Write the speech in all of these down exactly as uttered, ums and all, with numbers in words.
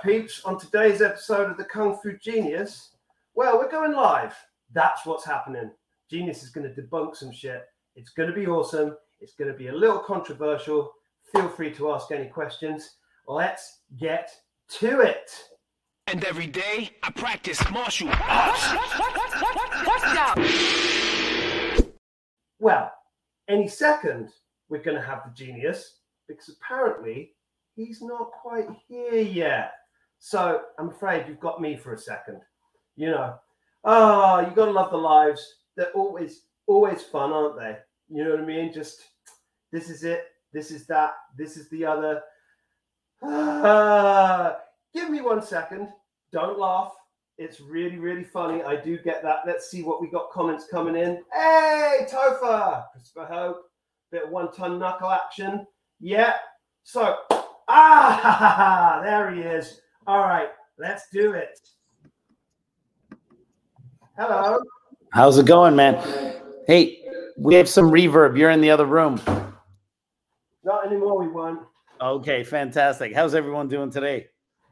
peeps. On today's episode of the Kung Fu Genius, well, we're going live. That's what's happening. Genius is going to debunk some shit. It's going to be awesome. It's going to be a little controversial. Feel free to ask any questions. Let's get to it. And every day I practice martial arts. Well, any second we're going to have the genius, because apparently he's not quite here yet. So I'm afraid you've got me for a second. You know, oh, you got to love the lives. They're always, always fun, aren't they? You know what I mean? Just, this is it. This is that. This is the other. Uh, give me one second. Don't laugh. It's really, really funny. I do get that. Let's see what we got comments coming in. Hey, Topher. Christopher Hope. Bit of one-ton knuckle action. Yeah. So, ah, there he is. All right, let's do it. Hello. How's it going, man? Hey, we have some reverb. You're in the other room. Not anymore, we won't. Okay, fantastic. How's everyone doing today?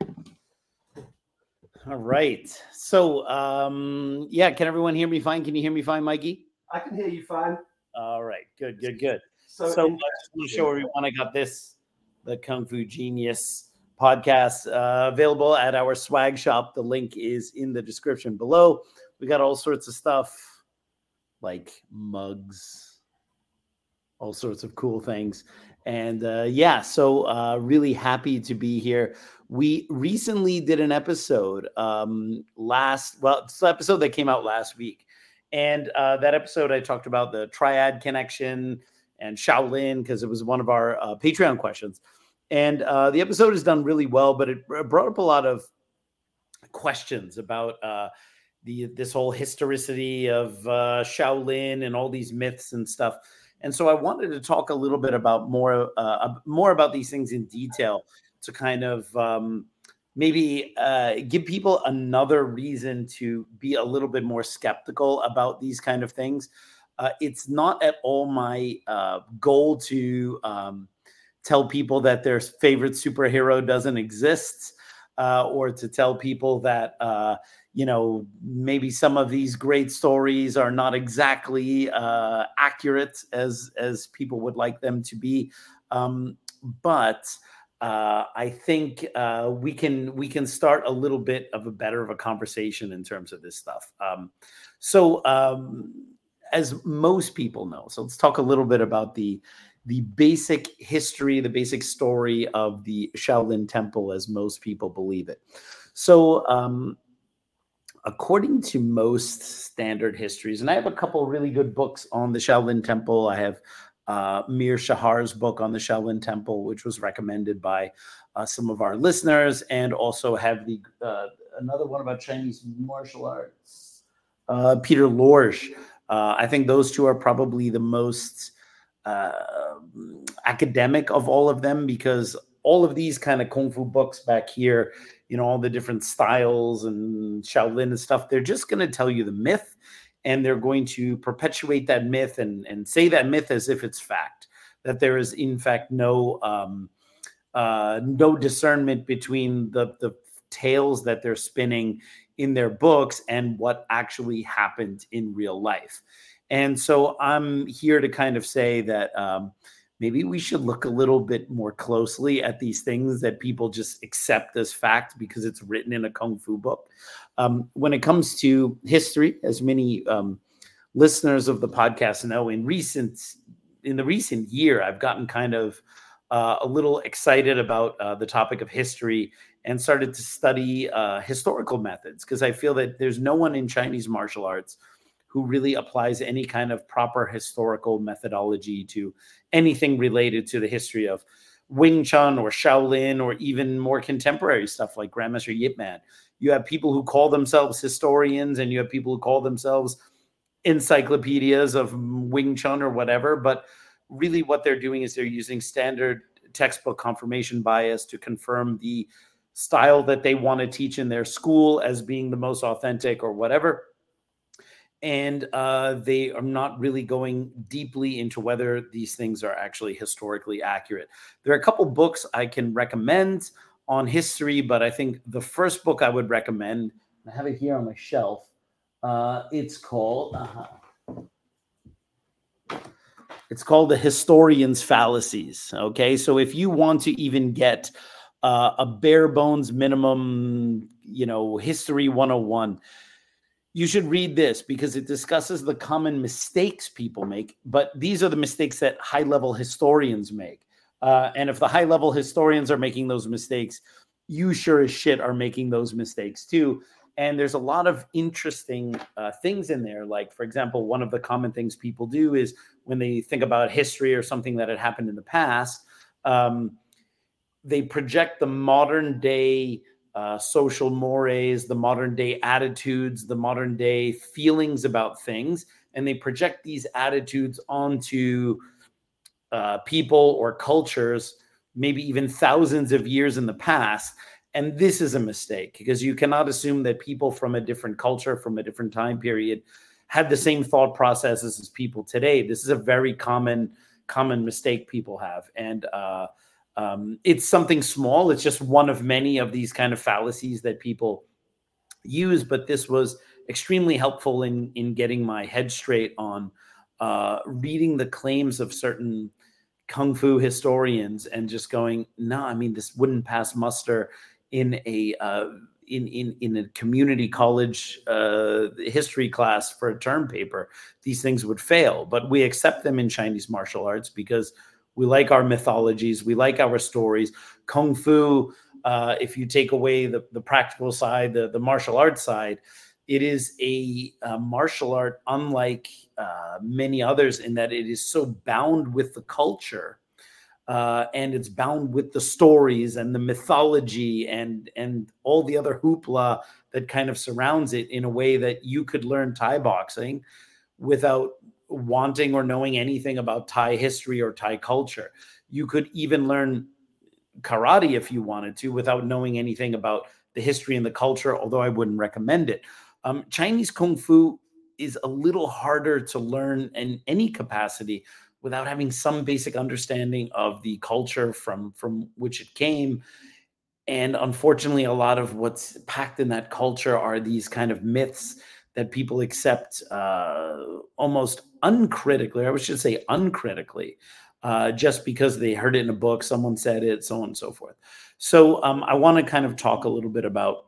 All right. So, um, yeah, can everyone hear me fine? Can you hear me fine, Mikey? I can hear you fine. All right, good, good, good. So, so I just want to show everyone I got this, the Kung Fu Genius podcast, uh, available at our swag shop. The link is in the description below. We got all sorts of stuff like mugs, all sorts of cool things. And uh, yeah, so uh, really happy to be here. We recently did an episode um, last, well, it's the episode that came out last week. And uh, that episode, I talked about the triad connection and Shaolin, because it was one of our uh, Patreon questions. And uh, the episode is done really well, but it brought up a lot of questions about uh, the this whole historicity of uh, Shaolin and all these myths and stuff. And so I wanted to talk a little bit about more, uh, more about these things in detail to kind of um, maybe uh, give people another reason to be a little bit more skeptical about these kind of things. Uh, it's not at all my uh, goal to um, tell people that their favorite superhero doesn't exist, uh, or to tell people that, uh, you know, maybe some of these great stories are not exactly uh, accurate as as people would like them to be. Um, but uh, I think uh, we can we can start a little bit of a better of a conversation in terms of this stuff. Um, so um, as most people know, so let's talk a little bit about the the basic history, the basic story of the Shaolin Temple as most people believe it. So um, according to most standard histories, and I have a couple of really good books on the Shaolin Temple. I have uh, Mir Shahar's book on the Shaolin Temple, which was recommended by uh, some of our listeners, and also have the uh, another one about Chinese martial arts, uh, Peter Lorsch. Uh, I think those two are probably the most uh, academic of all of them, because all of these kind of Kung Fu books back here, you know, all the different styles and Shaolin and stuff, they're just going to tell you the myth, and they're going to perpetuate that myth and, and say that myth as if it's fact, that there is in fact no um, uh, no discernment between the, the tales that they're spinning in their books and what actually happened in real life. And so I'm here to kind of say that um, maybe we should look a little bit more closely at these things that people just accept as fact because it's written in a Kung Fu book. Um, when it comes to history, as many um, listeners of the podcast know, in recent in the recent year, I've gotten kind of uh, a little excited about uh, the topic of history and started to study uh, historical methods, because I feel that there's no one in Chinese martial arts who really applies any kind of proper historical methodology to anything related to the history of Wing Chun or Shaolin, or even more contemporary stuff like Grandmaster Yip Man. You have people who call themselves historians, and you have people who call themselves encyclopedias of Wing Chun or whatever. But really what they're doing is they're using standard textbook confirmation bias to confirm the style that they want to teach in their school as being the most authentic or whatever. And uh, they are not really going deeply into whether these things are actually historically accurate. There are a couple books I can recommend on history, but I think the first book I would recommend, I have it here on my shelf. Uh, it's called uh, it's called The Historian's Fallacies. Okay, so if you want to even get uh, a bare bones minimum, you know, history one oh one, you should read this because it discusses the common mistakes people make, but these are the mistakes that high-level historians make. Uh, and if the high-level historians are making those mistakes, you sure as shit are making those mistakes too. And there's a lot of interesting uh, things in there. Like, for example, one of the common things people do is when they think about history or something that had happened in the past, um, they project the modern day uh, social mores, the modern day attitudes, the modern day feelings about things, and they project these attitudes onto uh, people or cultures, maybe even thousands of years in the past. And this is a mistake because you cannot assume that people from a different culture, from a different time period, had the same thought processes as people today. This is a very common, common mistake people have. And uh, um, it's something small. It's just one of many of these kind of fallacies that people use. But this was extremely helpful in, in getting my head straight on uh, reading the claims of certain Kung Fu historians and just going, no, I mean, this wouldn't pass muster in a uh, in in in a community college uh, history class for a term paper. These things would fail, but we accept them in Chinese martial arts because we like our mythologies, we like our stories. Kung Fu, uh, if you take away the the practical side, the the martial arts side, it is a, a martial art unlike uh, many others in that it is so bound with the culture. Uh, and it's bound with the stories and the mythology and and all the other hoopla that kind of surrounds it in a way that you could learn Thai boxing without wanting or knowing anything about Thai history or Thai culture. You could even learn karate if you wanted to without knowing anything about the history and the culture, although I wouldn't recommend it. Um, Chinese Kung Fu is a little harder to learn in any capacity without having some basic understanding of the culture from, from which it came. And unfortunately, a lot of what's packed in that culture are these kind of myths that people accept uh, almost uncritically, or I should say uncritically, uh, just because they heard it in a book, someone said it, so on and so forth. So um, I want to kind of talk a little bit about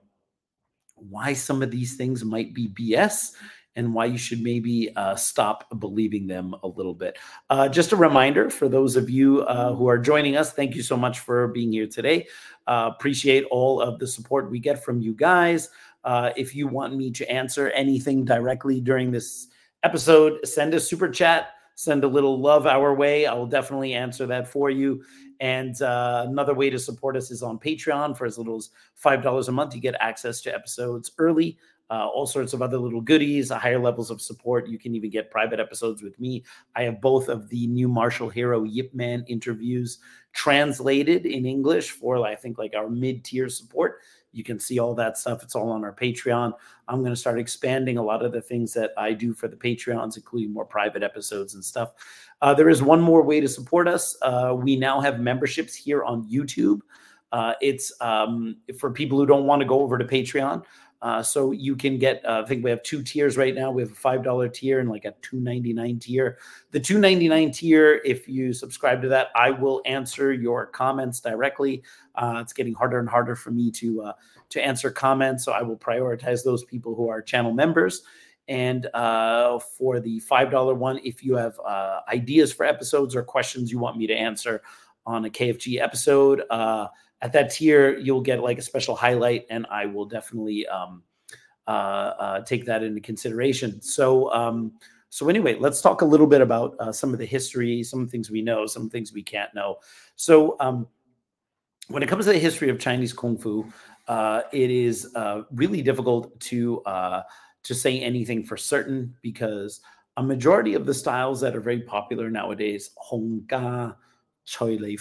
why some of these things might be B S and why you should maybe uh, stop believing them a little bit. Uh, just a reminder for those of you uh, who are joining us, thank you so much for being here today. Uh, appreciate all of the support we get from you guys. Uh, if you want me to answer anything directly during this episode, send a super chat, send a little love our way. I will definitely answer that for you. And uh, another way to support us is on Patreon. For as little as five dollars a month, you get access to episodes early. Uh, all sorts of other little goodies, higher levels of support. You can even get private episodes with me. I have both of the new martial hero Yip Man interviews translated in English for, I think, like our mid-tier support. You can see all that stuff. It's all on our Patreon. I'm going to start expanding a lot of the things that I do for the Patreons, including more private episodes and stuff. Uh, there is one more way to support us. Uh, we now have memberships here on YouTube. Uh, it's um, for people who don't want to go over to Patreon. Uh, so you can get, uh, I think we have two tiers right now. We have a five dollar tier and like a two ninety-nine tier. The two ninety-nine tier, if you subscribe to that, I will answer your comments directly. Uh, it's getting harder and harder for me to uh, to answer comments, so I will prioritize those people who are channel members. And uh, for the five dollar one, if you have uh, ideas for episodes or questions you want me to answer on a K F G episode, uh, at that tier, you'll get like a special highlight, and I will definitely um, uh, uh, take that into consideration. So, um, so anyway, let's talk a little bit about uh, some of the history, some things we know, some things we can't know. So, um, when it comes to the history of Chinese Kung Fu, uh, it is uh, really difficult to uh, to say anything for certain because a majority of the styles that are very popular nowadays, Hong Ga, Choi Lei Fut,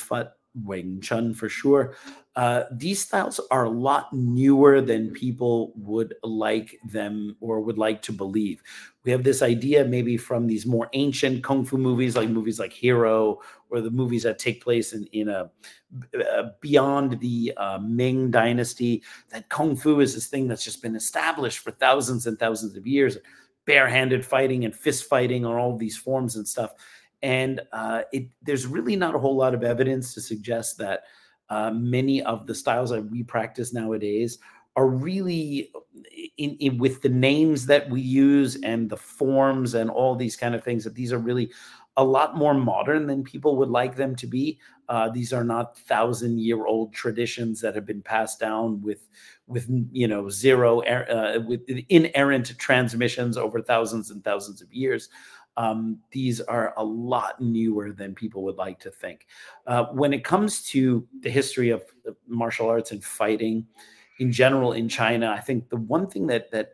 Wing Chun for sure. Uh, these styles are a lot newer than people would like them or would like to believe. We have this idea maybe from these more ancient kung fu movies, like movies like Hero, or the movies that take place in, in a, uh, beyond the uh, Ming dynasty, that kung fu is this thing that's just been established for thousands and thousands of years. Barehanded fighting and fist fighting are all these forms and stuff. And uh, it, there's really not a whole lot of evidence to suggest that uh, many of the styles that we practice nowadays are really in, in with the names that we use and the forms and all these kind of things, that these are really a lot more modern than people would like them to be. Uh, these are not thousand year old traditions that have been passed down with, with you know, zero, uh, with inerrant transmissions over thousands and thousands of years. Um, these are a lot newer than people would like to think. Uh, when it comes to the history of martial arts and fighting in general in China, I think the one thing that that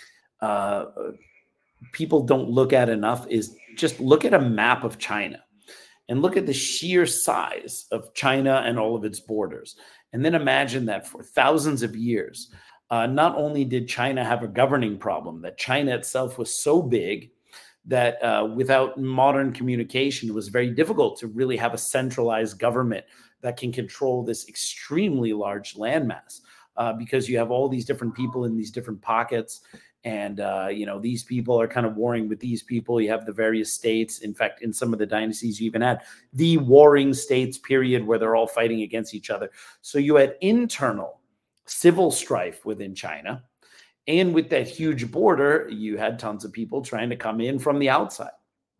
uh, people don't look at enough is just look at a map of China and look at the sheer size of China and all of its borders. And then imagine that for thousands of years, uh, not only did China have a governing problem, that China itself was so big that uh, without modern communication, it was very difficult to really have a centralized government that can control this extremely large landmass, uh, because you have all these different people in these different pockets. And, uh, you know, these people are kind of warring with these people. You have the various states. In fact, in some of the dynasties, you even had the warring states period where they're all fighting against each other. So you had internal civil strife within China. And with that huge border, you had tons of people trying to come in from the outside.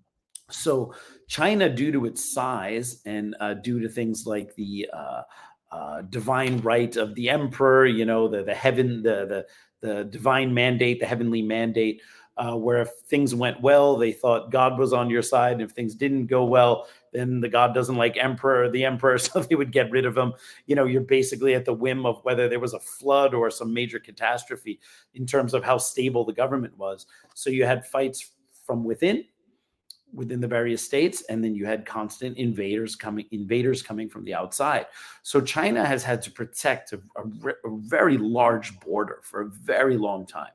So China, due to its size and uh, due to things like the uh, uh, divine right of the emperor, you know, the the heaven, the the the divine mandate, the heavenly mandate, uh, where if things went well, they thought God was on your side. And if things didn't go well, then the God doesn't like emperor, the emperor, so they would get rid of him. You know, you're basically at the whim of whether there was a flood or some major catastrophe in terms of how stable the government was. So you had fights from within, within the various states, and then you had constant invaders coming, invaders coming from the outside. So China has had to protect a, a, a very large border for a very long time.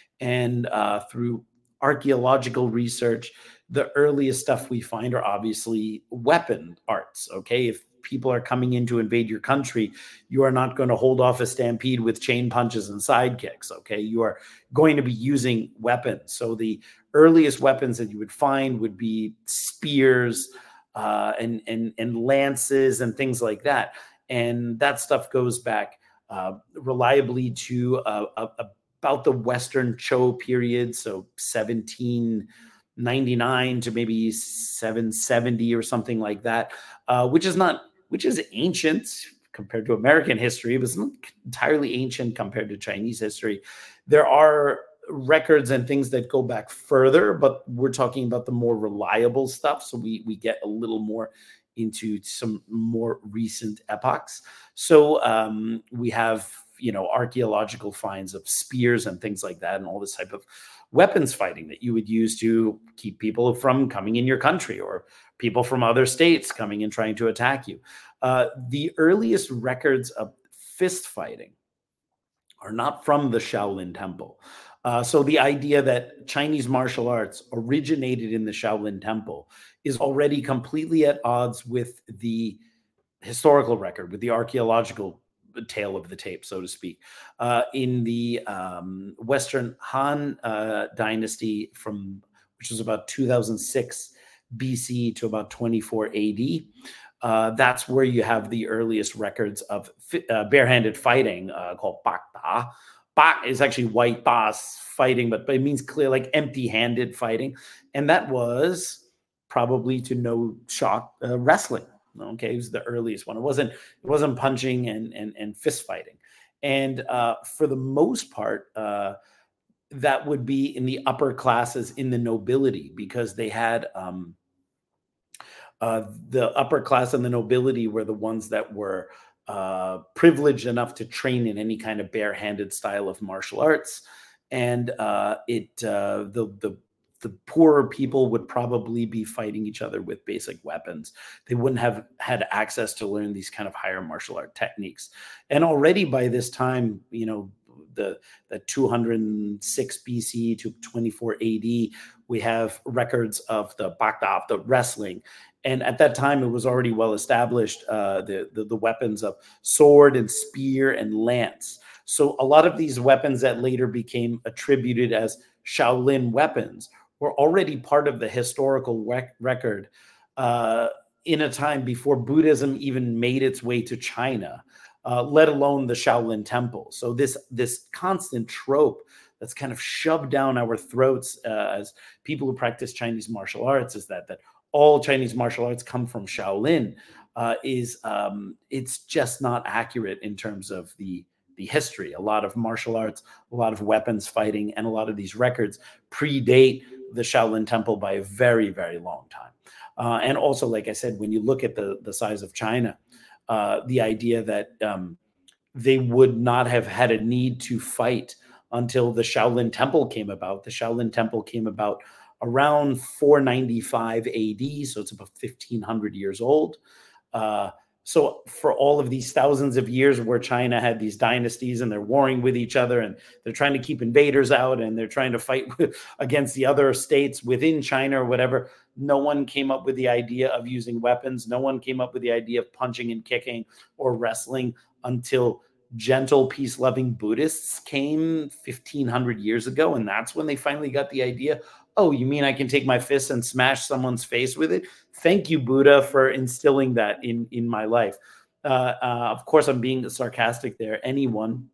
And uh, through archaeological research, the earliest stuff we find are obviously weapon arts. Okay, if people are coming in to invade your country, you are not going to hold off a stampede with chain punches and side kicks. Okay, you are going to be using weapons. So the earliest weapons that you would find would be spears uh, and and and lances and things like that. And that stuff goes back uh, reliably to uh, a, a about the Western Zhou period, so seventeen ninety-nine to maybe seven seventy or something like that, uh, which is not, which is ancient compared to American history, but it's not entirely ancient compared to Chinese history. There are records and things that go back further, but we're talking about the more reliable stuff, so we we get a little more into some more recent epochs. So um, we have, you know, archaeological finds of spears and things like that, and all this type of weapons fighting that you would use to keep people from coming in your country, or people from other states coming and trying to attack you. Uh, the earliest records of fist fighting are not from the Shaolin Temple. Uh, so the idea that Chinese martial arts originated in the Shaolin Temple is already completely at odds with the historical record, with the archaeological tale of the tape, so to speak. Uh, in the um, Western Han uh, dynasty, from which was about two thousand six B C to about twenty-four A D, uh, that's where you have the earliest records of uh, barehanded fighting, uh, called Bak Da. Bak is actually white Das fighting, but, but it means clear, like empty-handed fighting, and that was probably, to no shock, uh, wrestling. Okay, it was the earliest one. It wasn't it wasn't punching and and and fist fighting, and uh, for the most part, uh, that would be in the upper classes, in the nobility, because they had um, uh, the upper class and the nobility were the ones that were uh, privileged enough to train in any kind of barehanded style of martial arts, and uh, it uh, the the the poorer people would probably be fighting each other with basic weapons. They wouldn't have had access to learn these kind of higher martial art techniques. And already by this time, you know, the, the two hundred six B C to twenty-four A D, we have records of the Bakdaf, the wrestling. And at that time, it was already well established, uh, the, the, the weapons of sword and spear and lance. So a lot of these weapons that later became attributed as Shaolin weapons were already part of the historical rec- record uh, in a time before Buddhism even made its way to China, uh, let alone the Shaolin Temple. So this, this constant trope that's kind of shoved down our throats uh, as people who practice Chinese martial arts is that that all Chinese martial arts come from Shaolin uh, is um, it's just not accurate in terms of the the history. A lot of martial arts, a lot of weapons fighting, and a lot of these records predate the Shaolin Temple by a very, very long time. Uh, and also, like I said, when you look at the, the size of China, uh, the idea that um, they would not have had a need to fight until the Shaolin Temple came about. The Shaolin Temple came about around four ninety-five A D, so it's about fifteen hundred years old. Uh, so for all of these thousands of years where China had these dynasties and they're warring with each other and they're trying to keep invaders out and they're trying to fight against the other states within China or whatever, no one came up with the idea of using weapons. No one came up with the idea of punching and kicking or wrestling until gentle, peace-loving Buddhists came fifteen hundred years ago. And that's when they finally got the idea, oh, you mean I can take my fist and smash someone's face with it? Thank you, Buddha, for instilling that in, in my life. Uh, uh, of course, I'm being sarcastic there. Anyone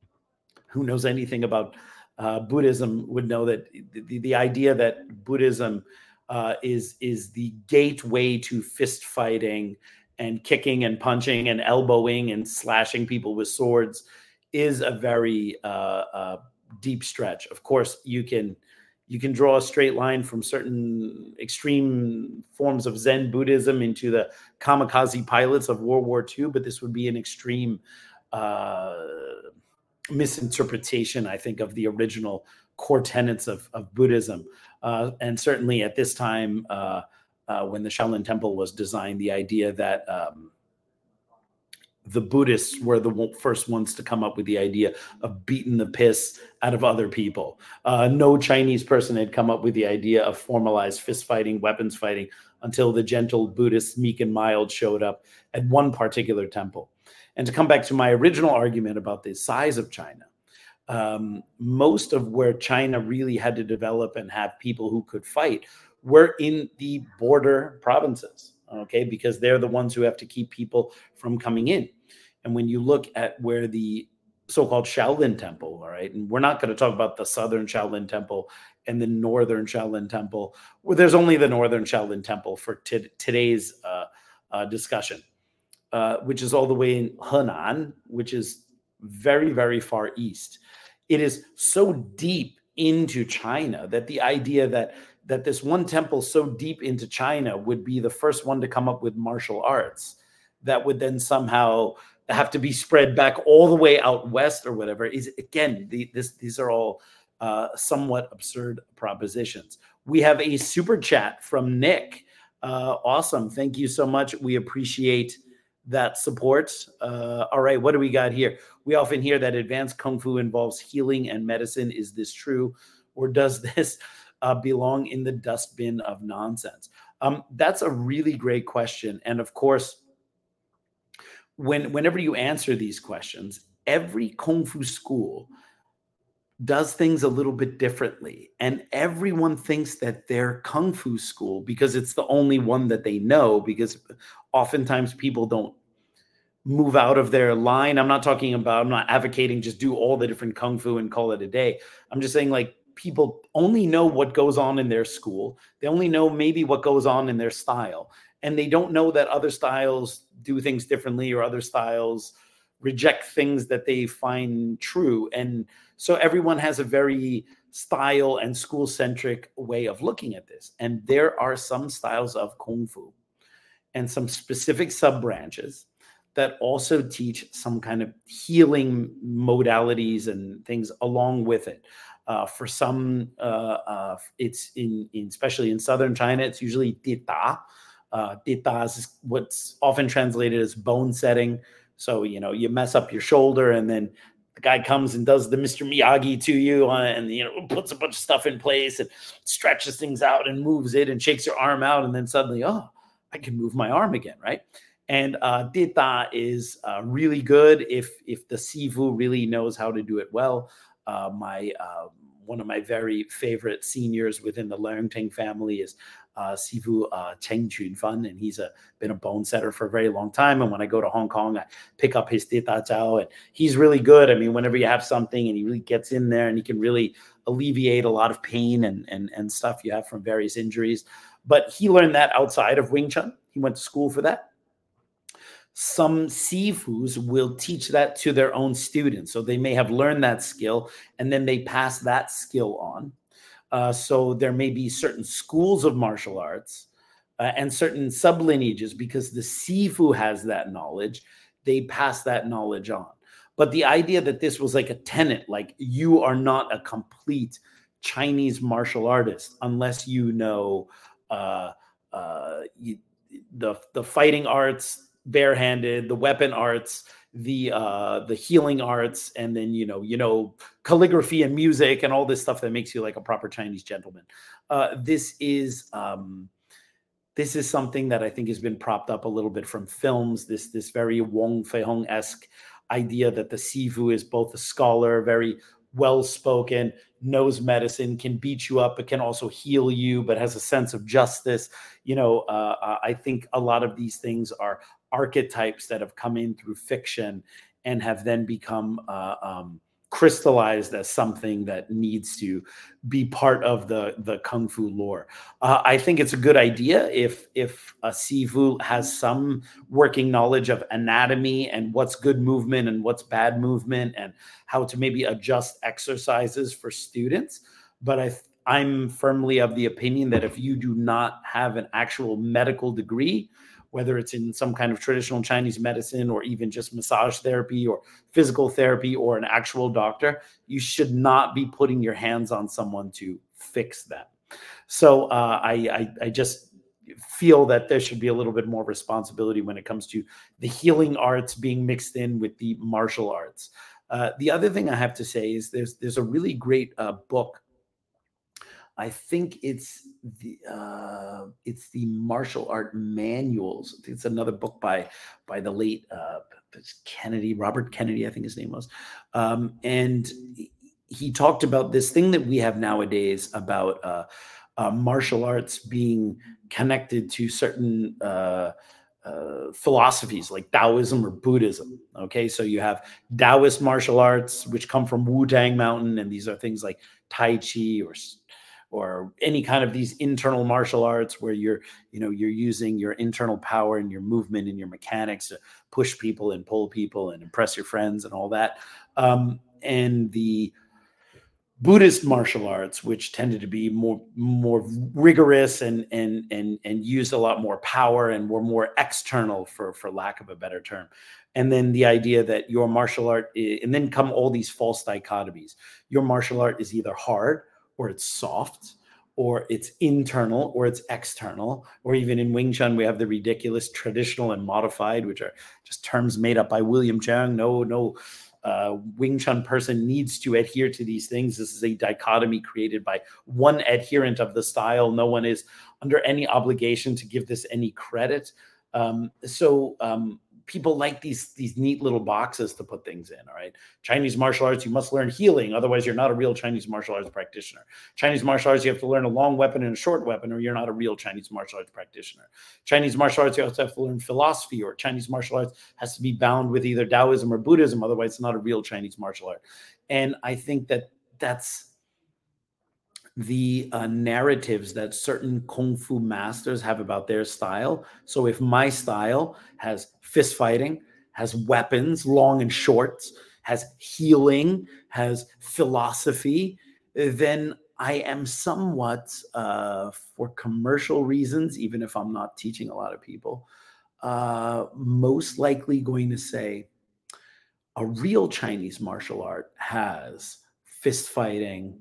who knows anything about uh, Buddhism would know that the, the idea that Buddhism uh, is, is the gateway to fist fighting and kicking and punching and elbowing and slashing people with swords is a very uh, uh, deep stretch. Of course, you can you can draw a straight line from certain extreme forms of Zen Buddhism into the kamikaze pilots of World War Two, but this would be an extreme uh, misinterpretation, I think, of the original core tenets of, of Buddhism. Uh, and certainly at this time, uh, Uh, when the Shaolin Temple was designed, the idea that um, the Buddhists were the first ones to come up with the idea of beating the piss out of other people. Uh, no Chinese person had come up with the idea of formalized fist fighting, weapons fighting, until the gentle Buddhists, meek and mild, showed up at one particular temple. And to come back to my original argument about the size of China, um, most of where China really had to develop and have people who could fight were in the border provinces, okay, because they're the ones who have to keep people from coming in. And when you look at where the so-called Shaolin Temple, all right, and we're not going to talk about the Southern Shaolin Temple and the Northern Shaolin Temple, well, there's only the Northern Shaolin Temple for t- today's uh, uh, discussion, uh, which is all the way in Henan, which is very, very far east. It is so deep into China that the idea that that this one temple so deep into China would be the first one to come up with martial arts that would then somehow have to be spread back all the way out west or whatever is, again, the, this, these are all uh, somewhat absurd propositions. We have a super chat from Nick. Uh, awesome. Thank you so much. We appreciate that support. Uh, all right, what do we got here? We often hear that advanced Kung Fu involves healing and medicine. Is this true? Or does this Uh, belong in the dustbin of nonsense? Um, that's a really great question. And of course, when whenever you answer these questions, every Kung Fu school does things a little bit differently. And everyone thinks that their Kung Fu school, because it's the only one that they know, because oftentimes people don't move out of their line. I'm not talking about, I'm not advocating just do all the different Kung Fu and call it a day. I'm just saying, like, people only know what goes on in their school. They only know maybe what goes on in their style. And they don't know that other styles do things differently or other styles reject things that they find true. And so everyone has a very style and school-centric way of looking at this. And there are some styles of Kung Fu and some specific sub-branches that also teach some kind of healing modalities and things along with it. Uh, for some, uh, uh, it's in, in especially in southern China, it's usually dita. Uh, dita is what's often translated as bone setting. So, you know, you mess up your shoulder and then the guy comes and does the Mister Miyagi to you on, and, you know, puts a bunch of stuff in place and stretches things out and moves it and shakes your arm out. And then suddenly, oh, I can move my arm again, right? And uh, Dita is uh, really good if if the Sifu really knows how to do it well. Uh, my uh, one of my very favorite seniors within the Leungting family is uh, Sifu uh, Cheng Chunfan, and he's a, been a bone setter for a very long time. And when I go to Hong Kong, I pick up his Dita Zhao, and he's really good. I mean, whenever you have something and he really gets in there and he can really alleviate a lot of pain and, and, and stuff you have from various injuries. But he learned that outside of Wing Chun. He went to school for that. Some Sifus will teach that to their own students. So they may have learned that skill and then they pass that skill on. Uh, so there may be certain schools of martial arts uh, and certain sublineages, because the Sifu has that knowledge, they pass that knowledge on. But the idea that this was like a tenet, like you are not a complete Chinese martial artist unless you know uh, uh, you, the, the fighting arts, barehanded, the weapon arts, the uh the healing arts, and then you know you know calligraphy and music and all this stuff that makes you like a proper Chinese gentleman. Uh this is um this is something that I think has been propped up a little bit from films, this this very Wong Fei-hung-esque idea that the Sifu is both a scholar, very well-spoken, knows medicine, can beat you up, but can also heal you, but has a sense of justice. You know, uh, I think a lot of these things are archetypes that have come in through fiction and have then become uh, um, crystallized as something that needs to be part of the, the Kung Fu lore. Uh, I think it's a good idea if, if a Sifu has some working knowledge of anatomy and what's good movement and what's bad movement and how to maybe adjust exercises for students. But I, I'm firmly of the opinion that if you do not have an actual medical degree, whether it's in some kind of traditional Chinese medicine or even just massage therapy or physical therapy or an actual doctor, you should not be putting your hands on someone to fix them. So uh, I, I, I just feel that there should be a little bit more responsibility when it comes to the healing arts being mixed in with the martial arts. Uh, the other thing I have to say is there's there's a really great uh, book. I think it's the uh, it's the martial art manuals. I think it's another book by by the late uh, Kennedy, Robert Kennedy, I think his name was, um, and he talked about this thing that we have nowadays about uh, uh, martial arts being connected to certain uh, uh, philosophies like Taoism or Buddhism. Okay, so you have Taoist martial arts which come from Wu-Tang Mountain, and these are things like Tai Chi or or any kind of these internal martial arts where you're, you know, you're using your internal power and your movement and your mechanics to push people and pull people and impress your friends and all that. Um, and the Buddhist martial arts, which tended to be more more rigorous and and and and used a lot more power and were more external, for for lack of a better term. And then the idea that your martial art, is, and then come all these false dichotomies. Your martial art is either hard, or it's soft, or it's internal, or it's external, or even in Wing Chun, we have the ridiculous traditional and modified, which are just terms made up by William Cheung. No, no uh, Wing Chun person needs to adhere to these things. This is a dichotomy created by one adherent of the style. No one is under any obligation to give this any credit. Um, so, um, people like these these neat little boxes to put things in. All right. Chinese martial arts, you must learn healing. Otherwise, you're not a real Chinese martial arts practitioner. Chinese martial arts, you have to learn a long weapon and a short weapon, or you're not a real Chinese martial arts practitioner. Chinese martial arts, you also have to learn philosophy, or Chinese martial arts has to be bound with either Taoism or Buddhism. Otherwise, it's not a real Chinese martial art. And I think that that's the uh, narratives that certain Kung Fu masters have about their style. So if my style has fist fighting, has weapons, long and short, has healing, has philosophy, then I am somewhat, uh, for commercial reasons, even if I'm not teaching a lot of people, uh, most likely going to say a real Chinese martial art has fist fighting,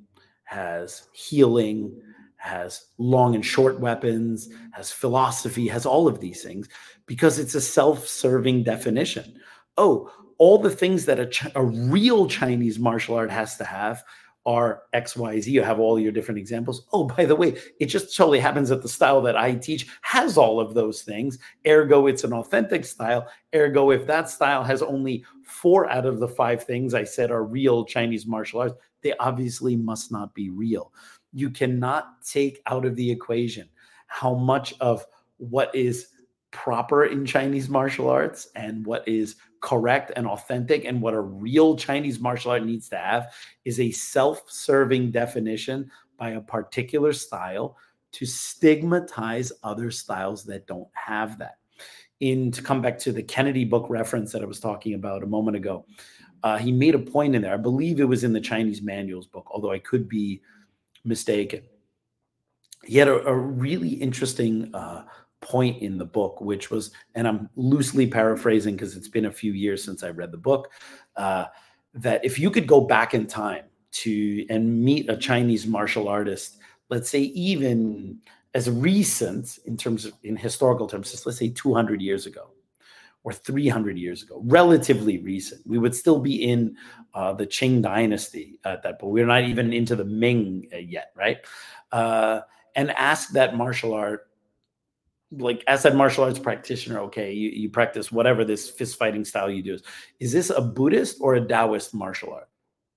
has healing, has long and short weapons, has philosophy, has all of these things, because it's a self-serving definition. Oh, all the things that a, Ch- a real Chinese martial art has to have are X, Y, Z. You have all your different examples. Oh, by the way, it just totally happens that the style that I teach has all of those things. Ergo, it's an authentic style. Ergo, if that style has only four out of the five things I said are real Chinese martial arts, they obviously must not be real. You cannot take out of the equation how much of what is proper in Chinese martial arts and what is correct and authentic and what a real Chinese martial art needs to have is a self-serving definition by a particular style to stigmatize other styles that don't have that. In to come back to the Kennedy book reference that I was talking about a moment ago, uh, he made a point in there. I believe it was in the Chinese manuals book, although I could be mistaken. He had a, a really interesting uh, point in the book, which was, and I'm loosely paraphrasing because it's been a few years since I read the book, uh, that if you could go back in time to and meet a Chinese martial artist, let's say even as recent in terms of in historical terms, just let's say two hundred years ago or three hundred years ago, relatively recent, we would still be in uh, the Qing dynasty at that point. We're not even into the Ming uh, yet, right? Uh, and ask that martial art, like as that martial arts practitioner, okay, you, you practice whatever this fist fighting style you do is, is this a Buddhist or a Taoist martial art?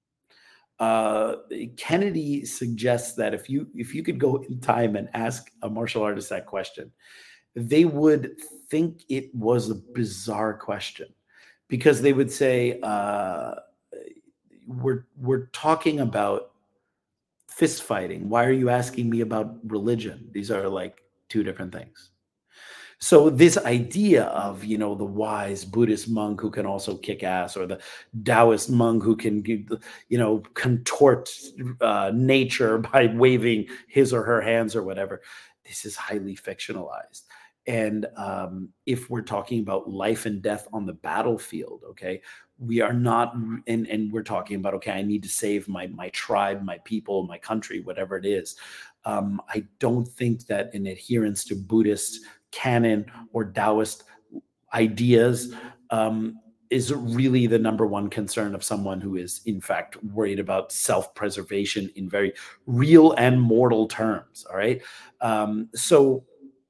Uh, Kennedy suggests that if you if you could go in time and ask a martial artist that question, they would think it was a bizarre question, because they would say, uh, we're we're talking about fist fighting. Why are you asking me about religion? These are like two different things. So this idea of, you know, the wise Buddhist monk who can also kick ass, or the Taoist monk who can, you know, contort uh, nature by waving his or her hands or whatever, this is highly fictionalized. And um, if we're talking about life and death on the battlefield, okay, we are not, and, and we're talking about, okay, I need to save my my tribe, my people, my country, whatever it is. Um, I don't think that an adherence to Buddhist canon or Taoist ideas um, is really the number one concern of someone who is, in fact, worried about self-preservation in very real and mortal terms. All right. Um, so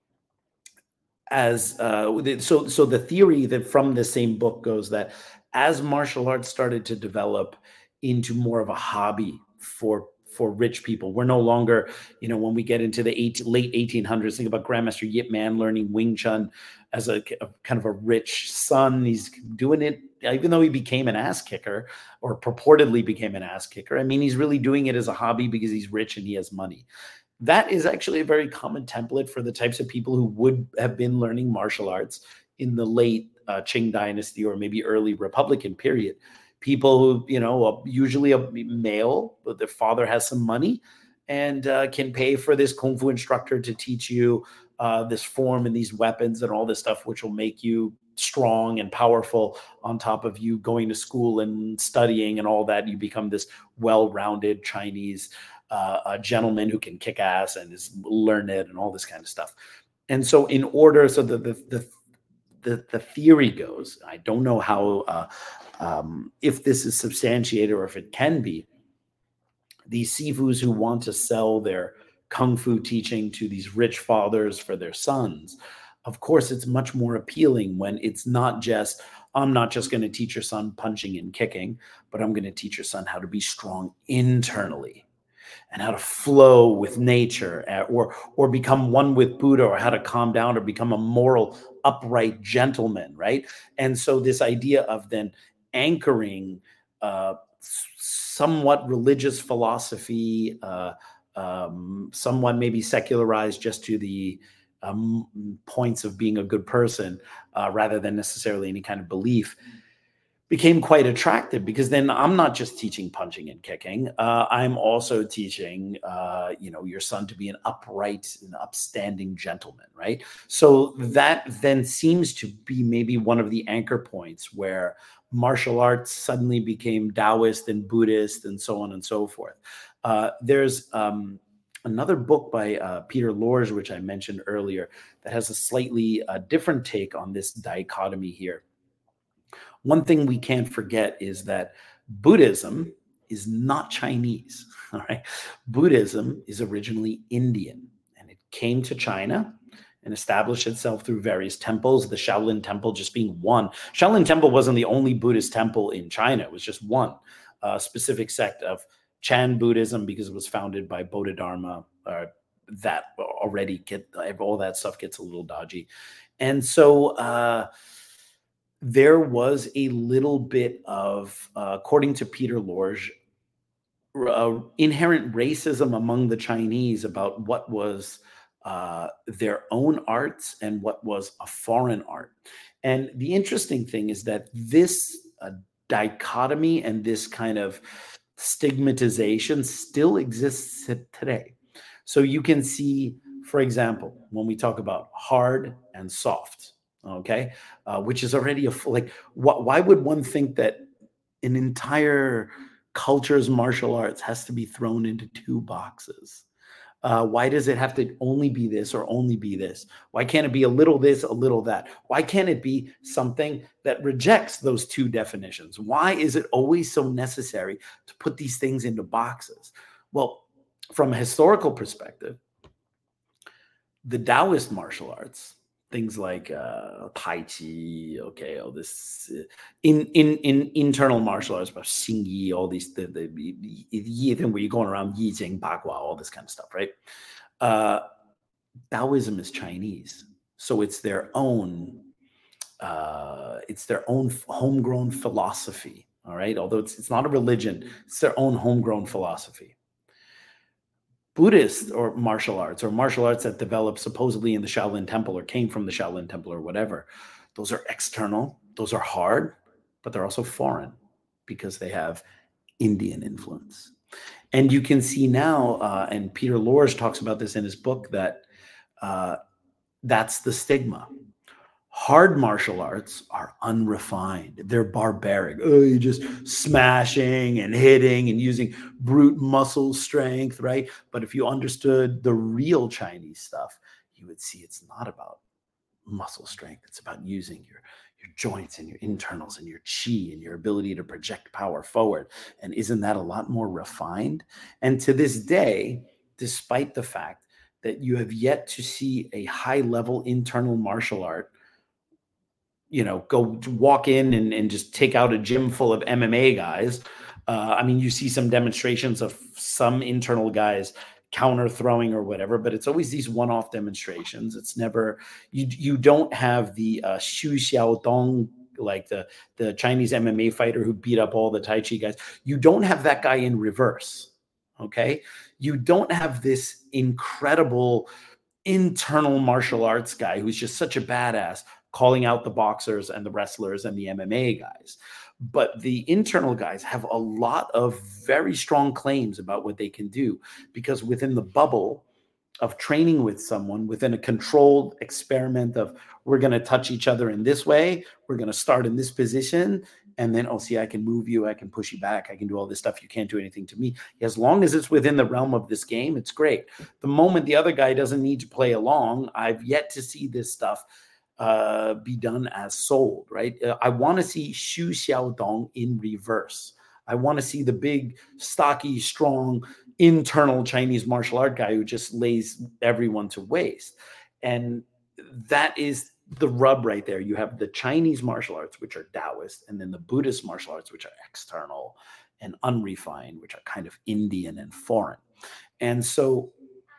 as uh, so so the theory that from the same book goes that as martial arts started to develop into more of a hobby for for rich people, we're no longer, you know, when we get into the eight, late eighteen hundreds, think about Grandmaster Yip Man learning Wing Chun as a, a kind of a rich son. He's doing it, even though he became an ass kicker or purportedly became an ass kicker. I mean, he's really doing it as a hobby because he's rich and he has money. That is actually a very common template for the types of people who would have been learning martial arts in the late uh, Qing dynasty or maybe early Republican period. People who, you know, usually a male, but their father has some money and uh, can pay for this Kung Fu instructor to teach you uh, this form and these weapons and all this stuff, which will make you strong and powerful on top of you going to school and studying and all that. You become this well-rounded Chinese uh, a gentleman who can kick ass and is learned and all this kind of stuff. And so in order, so the, the, the, the, the theory goes, I don't know how, uh, um, if this is substantiated or if it can be, these sifus who want to sell their Kung Fu teaching to these rich fathers for their sons, of course, it's much more appealing when it's not just, I'm not just going to teach your son punching and kicking, but I'm going to teach your son how to be strong internally and how to flow with nature, or or become one with Buddha, or how to calm down or become a moral, upright gentleman, right? And so this idea of then anchoring uh, somewhat religious philosophy, uh, um, somewhat maybe secularized just to the um, points of being a good person, uh, rather than necessarily any kind of belief, became quite attractive, because then I'm not just teaching punching and kicking. Uh, I'm also teaching, uh, you know, your son to be an upright and upstanding gentleman, right? So that then seems to be maybe one of the anchor points where martial arts suddenly became Taoist and Buddhist and so on and so forth. Uh, there's um, another book by uh, Peter Lorge, which I mentioned earlier, that has a slightly uh, different take on this dichotomy here. One thing we can't forget is that Buddhism is not Chinese. All right. Buddhism is originally Indian, and it came to China and established itself through various temples, the Shaolin Temple just being one. Shaolin Temple wasn't the only Buddhist temple in China. It was just one uh, specific sect of Chan Buddhism, because it was founded by Bodhidharma. Uh, that already get all that stuff gets a little dodgy. And so uh, there was a little bit of, uh, according to Peter Lorge, uh, inherent racism among the Chinese about what was uh, their own arts and what was a foreign art. And the interesting thing is that this uh, dichotomy and this kind of stigmatization still exists today. So you can see, for example, when we talk about hard and soft, okay, uh, which is already a like, wh- why would one think that an entire culture's martial arts has to be thrown into two boxes? Uh, why does it have to only be this or only be this? Why can't it be a little this, a little that? Why can't it be something that rejects those two definitions? Why is it always so necessary to put these things into boxes? Well, from a historical perspective, the Taoist martial arts, things like uh, Tai Chi, okay, all this uh, in in in internal martial arts, about Xing Yi, all these the the Yi thing where you're going around Yi Jing Ba Gua, all this kind of stuff, right? Uh, Taoism is Chinese, so it's their own uh, it's their own homegrown philosophy, all right. Although it's it's not a religion, it's their own homegrown philosophy. Buddhist or martial arts or martial arts that developed supposedly in the Shaolin Temple or came from the Shaolin Temple or whatever, those are external, those are hard, but they're also foreign because they have Indian influence. And you can see now, uh, and Peter Lorge talks about this in his book, that uh, that's the stigma. Hard martial arts are unrefined. They're barbaric. Oh, you're just smashing and hitting and using brute muscle strength, right? But if you understood the real Chinese stuff, you would see it's not about muscle strength. It's about using your, your joints and your internals and your chi and your ability to project power forward. And isn't that a lot more refined? And to this day, despite the fact that you have yet to see a high-level internal martial art, you know, go walk in and, and just take out a gym full of M M A guys. Uh, I mean, you see some demonstrations of some internal guys counter throwing or whatever, but it's always these one-off demonstrations. It's never, you you don't have the uh, Xu Xiaodong, like the, the Chinese M M A fighter who beat up all the Tai Chi guys. You don't have that guy in reverse, okay? You don't have this incredible internal martial arts guy who's just such a badass, calling out the boxers and the wrestlers and the M M A guys. But the internal guys have a lot of very strong claims about what they can do, because within the bubble of training with someone, within a controlled experiment of, we're going to touch each other in this way, we're going to start in this position, and then, oh, see, I can move you, I can push you back, I can do all this stuff, you can't do anything to me. As long as it's within the realm of this game, it's great. The moment the other guy doesn't need to play along, I've yet to see this stuff uh, be done as sold, right? Uh, I want to see Xu Xiaodong in reverse. I want to see the big, stocky, strong, internal Chinese martial art guy who just lays everyone to waste. And that is the rub right there. You have the Chinese martial arts, which are Taoist, and then the Buddhist martial arts, which are external and unrefined, which are kind of Indian and foreign. And so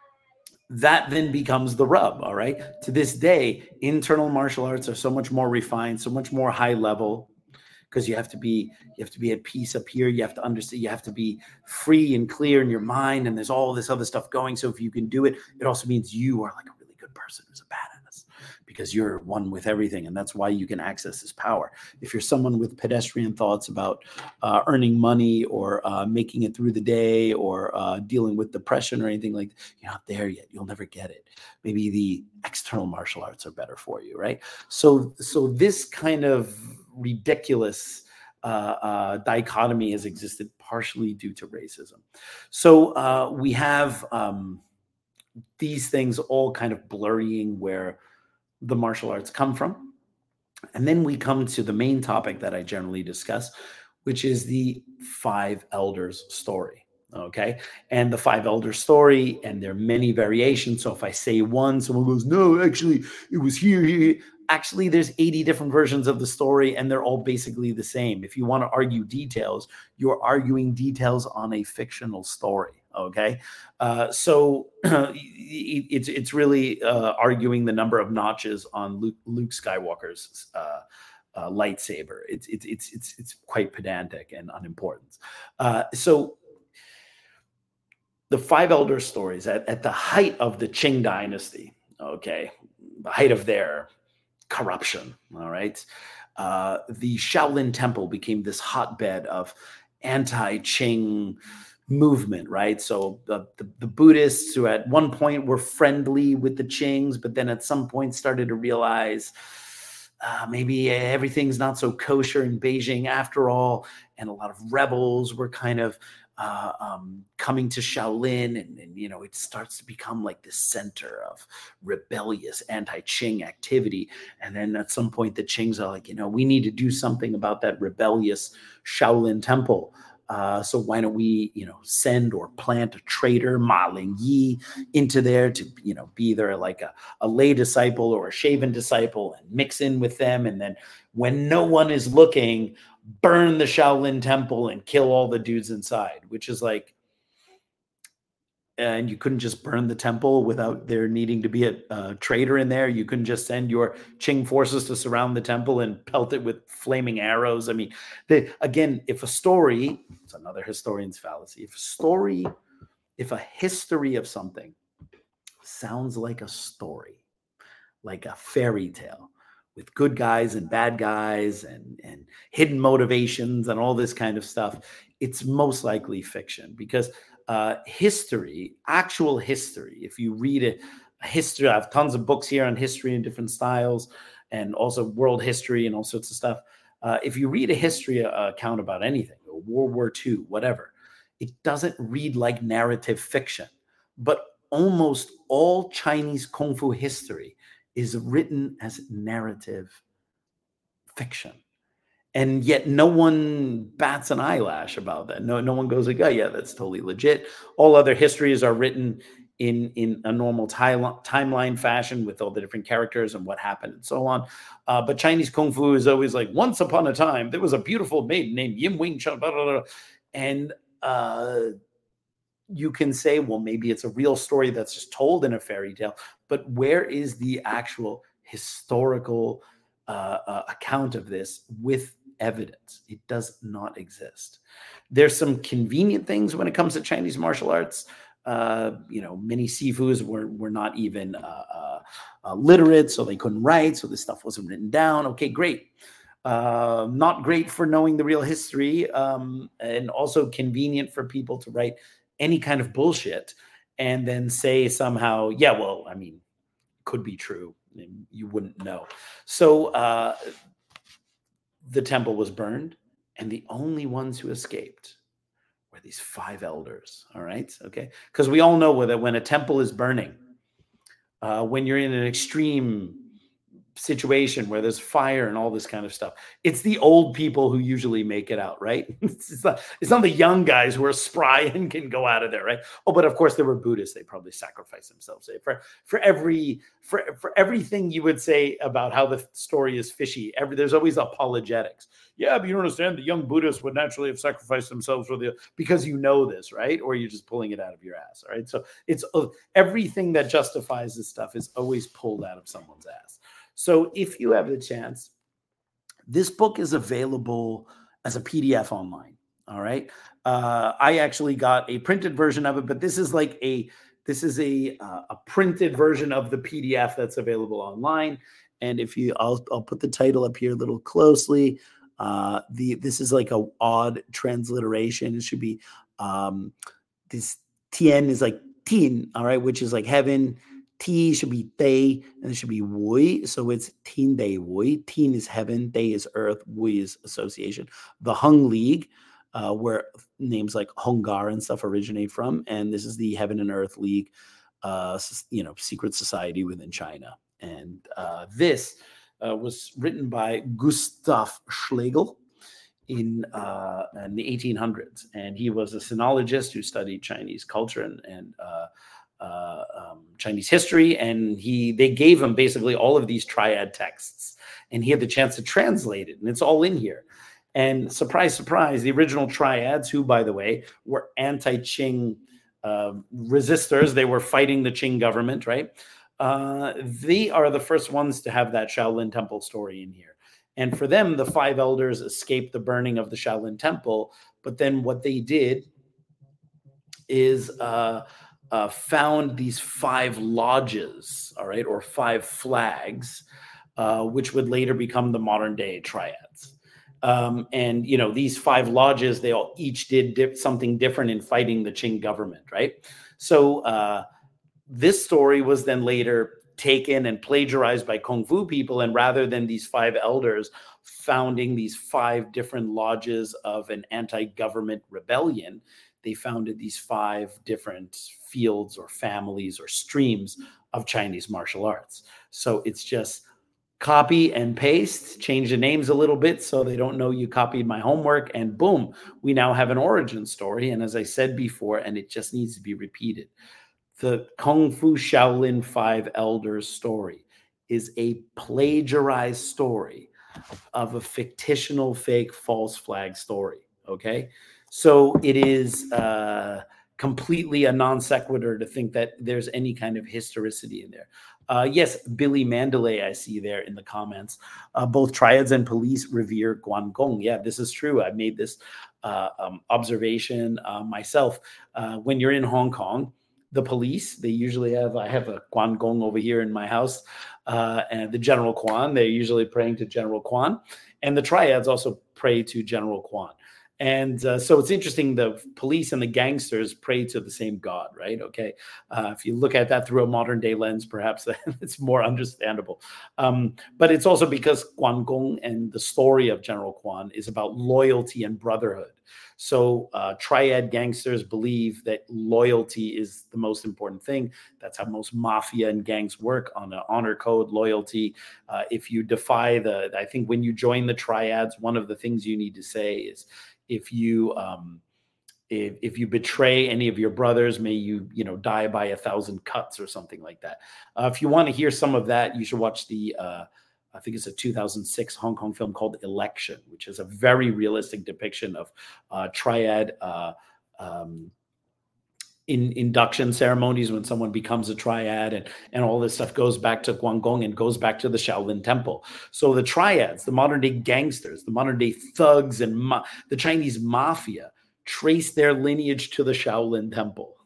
that then becomes the rub, all right? To this day, internal martial arts are so much more refined, so much more high level, because you have to be you have to be at peace up here. You have to understand, you have to be free and clear in your mind, and there's all this other stuff going. So if you can do it, it also means you are like a really good person who's a badass, because you're one with everything, and that's why you can access this power. If you're someone with pedestrian thoughts about uh, earning money or uh, making it through the day or uh, dealing with depression or anything like that, you're not there yet. You'll never get it. Maybe the external martial arts are better for you, right? So, so this kind of ridiculous uh, uh, dichotomy has existed partially due to racism. So uh, we have um, these things all kind of blurring where the martial arts come from. And then we come to the main topic that I generally discuss, which is the Five Elders story. Okay. And the Five Elders story, and there are many variations. So if I say one, someone goes, no, actually, it was here, here. Actually, there's eighty different versions of the story, and they're all basically the same. If you want to argue details, you're arguing details on a fictional story. Okay. Uh, so it's, it's really uh, arguing the number of notches on Luke, Luke Skywalker's uh, uh, lightsaber. It's, it's, it's, it's, it's quite pedantic and unimportant. Uh, so the Five Elder stories at, at the height of the Qing dynasty, okay, the height of their corruption, all right, uh, the Shaolin Temple became this hotbed of anti-Qing movement, right? So the, the, the Buddhists, who at one point were friendly with the Qings, but then at some point started to realize uh, maybe everything's not so kosher in Beijing after all, and a lot of rebels were kind of Uh, um, coming to Shaolin, and, and, you know, it starts to become like the center of rebellious anti-Qing activity. And then at some point, the Qings are like, you know, we need to do something about that rebellious Shaolin temple. Uh, so why don't we, you know, send or plant a traitor, Ma Lingyi, into there to, you know, be either like a, a lay disciple or a shaven disciple and mix in with them. And then when no one is looking, burn the Shaolin temple and kill all the dudes inside, which is like, and you couldn't just burn the temple without there needing to be a, a traitor in there. You couldn't just send your Qing forces to surround the temple and pelt it with flaming arrows. I mean, they, again, if a story, it's another historian's fallacy. If a story, if a history of something sounds like a story, like a fairy tale, with good guys and bad guys and, and hidden motivations and all this kind of stuff, it's most likely fiction, because uh, history, actual history, if you read a, a history, I have tons of books here on history in different styles and also world history and all sorts of stuff. Uh, if you read a history uh, account about anything, World War Two, whatever, it doesn't read like narrative fiction, but almost all Chinese Kung Fu history is written as narrative fiction. And yet no one bats an eyelash about that. No, no one goes like, oh yeah, that's totally legit. All other histories are written in, in a normal time, timeline fashion with all the different characters and what happened and so on. Uh, but Chinese Kung Fu is always like, once upon a time, there was a beautiful maiden named Yin Wing Chun, blah, blah, blah. And uh, you can say, well, maybe it's a real story that's just told in a fairy tale, but where is the actual historical uh, uh, account of this with evidence? It does not exist. There's some convenient things when it comes to Chinese martial arts. Uh, you know, many Sifus were, were not even uh, uh, uh, literate, so they couldn't write, so this stuff wasn't written down. Okay, great. Uh, not great for knowing the real history, um, and also convenient for people to write any kind of bullshit and then say somehow, yeah, well, I mean, could be true. You wouldn't know. So uh, the temple was burned, and the only ones who escaped were these five elders. All right. Okay. Because we all know that when a temple is burning, uh, when you're in an extreme situation where there's fire and all this kind of stuff, it's the old people who usually make it out, right? It's not, it's not the young guys who are spry and can go out of there, right? Oh, but of course there were Buddhists. They probably sacrificed themselves. For for every for for everything you would say about how the story is fishy, every there's always apologetics. Yeah, but you don't understand. The young Buddhists would naturally have sacrificed themselves for the because you know this, right? Or you're just pulling it out of your ass, all right? So it's uh, everything that justifies this stuff is always pulled out of someone's ass. So if you have the chance, this book is available as a P D F online. All right. Uh, I actually got a printed version of it, but this is like a this is a uh, a printed version of the P D F that's available online. And if you, I'll I'll put the title up here a little closely. Uh, the this is like a odd transliteration. It should be um, this Tien is like Tin. All right, which is like heaven. Ti should be Day, and it should be Wui. So it's Tin Day Wui. Tin is heaven, Day is earth, Wui is association. The Hung League, uh, where names like Hungar and stuff originate from. And this is the Heaven and Earth League, uh, you know, secret society within China. And uh, this uh, was written by Gustav Schlegel in, uh, in the eighteen hundreds. And he was a sinologist who studied Chinese culture and, and uh, uh, um, Chinese history. And he they gave him basically all of these triad texts. And he had the chance to translate it. And it's all in here. And surprise, surprise, the original triads, who, by the way, were anti-Qing uh, resistors. They were fighting the Qing government, right? Uh, they are the first ones to have that Shaolin Temple story in here. And for them, the five elders escaped the burning of the Shaolin Temple. But then what they did is uh, uh, found these five lodges, all right, or five flags, uh, which would later become the modern day triads. Um, and, you know, these five lodges, they all each did dip something different in fighting the Qing government, right? So uh, this story was then later taken and plagiarized by Kung Fu people. And rather than these five elders founding these five different lodges of an anti-government rebellion, they founded these five different fields or families or streams of Chinese martial arts. So it's just copy and paste, change the names a little bit so they don't know you copied my homework, and boom, we now have an origin story. And as I said before, and it just needs to be repeated, the Kung Fu Shaolin Five Elders story is a plagiarized story of a fictional, fake, false flag story, okay? So it is uh, completely a non sequitur to think that there's any kind of historicity in there. Uh, yes, Billy Mandalay, I see there in the comments. Uh, both triads and police revere Guanggong. Yeah, this is true. I made this uh, um, observation uh, myself. Uh, when you're in Hong Kong, the police, they usually have, I have a Guanggong over here in my house, uh, and the General Quan, they're usually praying to General Quan. And the triads also pray to General Quan. And uh, so it's interesting, the police and the gangsters pray to the same God, right? Okay. Uh, if you look at that through a modern day lens, perhaps it's more understandable. Um, but it's also because Guanggong and the story of General Quan is about loyalty and brotherhood. So uh, triad gangsters believe that loyalty is the most important thing. That's how most mafia and gangs work, on an honor code, loyalty. Uh, if you defy the, I think when you join the triads, one of the things you need to say is, if you um, if, if you betray any of your brothers, may you, you know, die by a thousand cuts or something like that. Uh, if you want to hear some of that, you should watch the, uh, I think it's a two thousand six Hong Kong film called Election, which is a very realistic depiction of uh, triad uh, um, in induction ceremonies when someone becomes a triad, and, and all this stuff goes back to Guanggong and goes back to the Shaolin Temple. So the triads, the modern day gangsters, the modern day thugs, and ma- the Chinese mafia trace their lineage to the Shaolin Temple.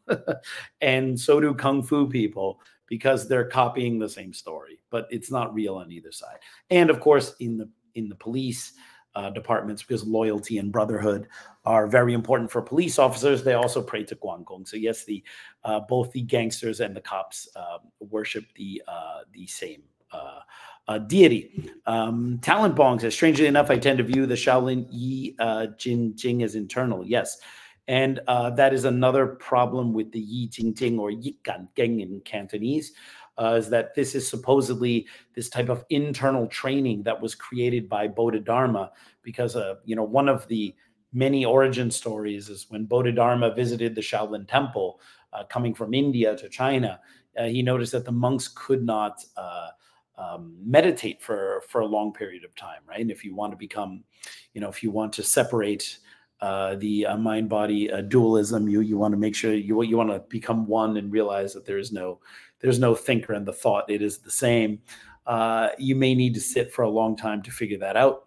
And so do Kung Fu people, because they're copying the same story, but it's not real on either side. And of course, in the in the police uh, departments, because loyalty and brotherhood are very important for police officers, they also pray to Guanggong. So yes, the uh, both the gangsters and the cops uh, worship the uh, the same uh, uh, deity. Um, Talent Bong says, strangely enough, I tend to view the Shaolin Yi uh, Jin Jing as internal. Yes. And uh, that is another problem with the Yi Jing Jing, or Yi Gan Geng in Cantonese, uh, is that this is supposedly this type of internal training that was created by Bodhidharma, because uh, you know, one of the many origin stories is when Bodhidharma visited the Shaolin Temple, uh, coming from India to China, uh, he noticed that the monks could not uh, um, meditate for for a long period of time, right? And if you want to become, you know, if you want to separate Uh, the uh, mind-body uh, dualism, you you want to make sure you you want to become one and realize that there is no there's no thinker in the thought, it is the same. Uh, you may need to sit for a long time to figure that out.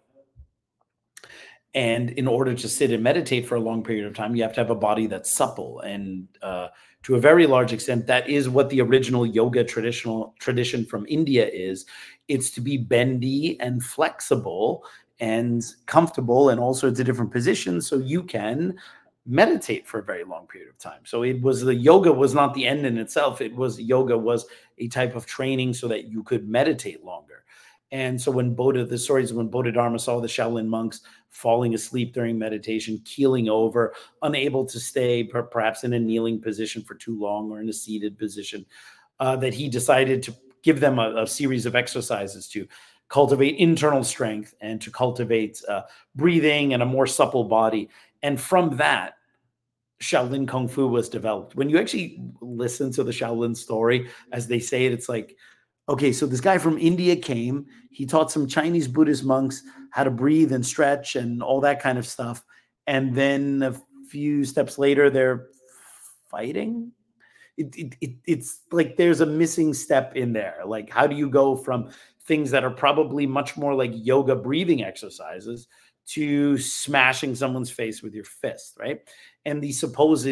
And in order to sit and meditate for a long period of time, you have to have a body that's supple. And uh, to a very large extent, that is what the original yoga traditional tradition from India is. It's to be bendy and flexible and comfortable in all sorts of different positions, so you can meditate for a very long period of time. So it was the yoga was not the end in itself. It was yoga was a type of training so that you could meditate longer. And so when Bodhi, the stories when Bodhidharma saw the Shaolin monks falling asleep during meditation, keeling over, unable to stay per, perhaps in a kneeling position for too long or in a seated position, uh, that he decided to give them a, a series of exercises to cultivate internal strength and to cultivate uh, breathing and a more supple body. And from that, Shaolin Kung Fu was developed. When you actually listen to the Shaolin story, as they say it, it's like, okay, so this guy from India came, he taught some Chinese Buddhist monks how to breathe and stretch and all that kind of stuff. And then a few steps later, they're fighting. It, it, it, it's like there's a missing step in there. Like, how do you go from things that are probably much more like yoga breathing exercises to smashing someone's face with your fist, right? And the supposed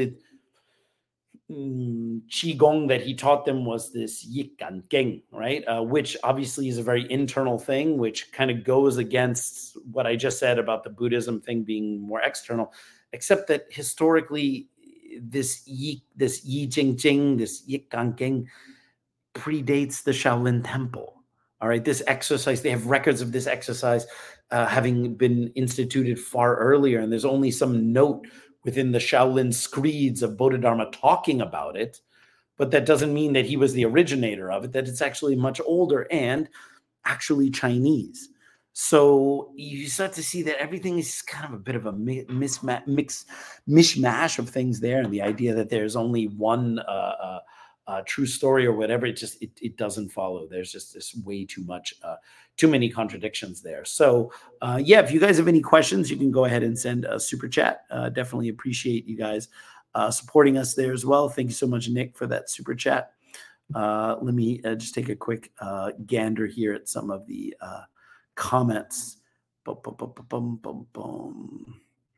mm, qigong that he taught them was this yikan geng, right? Uh, which obviously is a very internal thing, which kind of goes against what I just said about the Buddhism thing being more external, except that historically this yi, this yi jing jing, this yikan geng predates the Shaolin Temple. All right, this exercise, they have records of this exercise uh, having been instituted far earlier, and there's only some note within the Shaolin screeds of Bodhidharma talking about it, but that doesn't mean that he was the originator of it, that it's actually much older and actually Chinese. So you start to see that everything is kind of a bit of a misma- mix, mishmash of things there, and the idea that there's only one uh, uh, Uh, true story or whatever, it just it, it doesn't follow. There's just this way too much, uh, too many contradictions there. So uh, yeah, if you guys have any questions, you can go ahead and send a super chat. Uh, definitely appreciate you guys uh, supporting us there as well. Thank you so much, Nick, for that super chat. Uh, let me uh, just take a quick uh, gander here at some of the uh, comments. Bum, bum, bum, bum, bum, bum.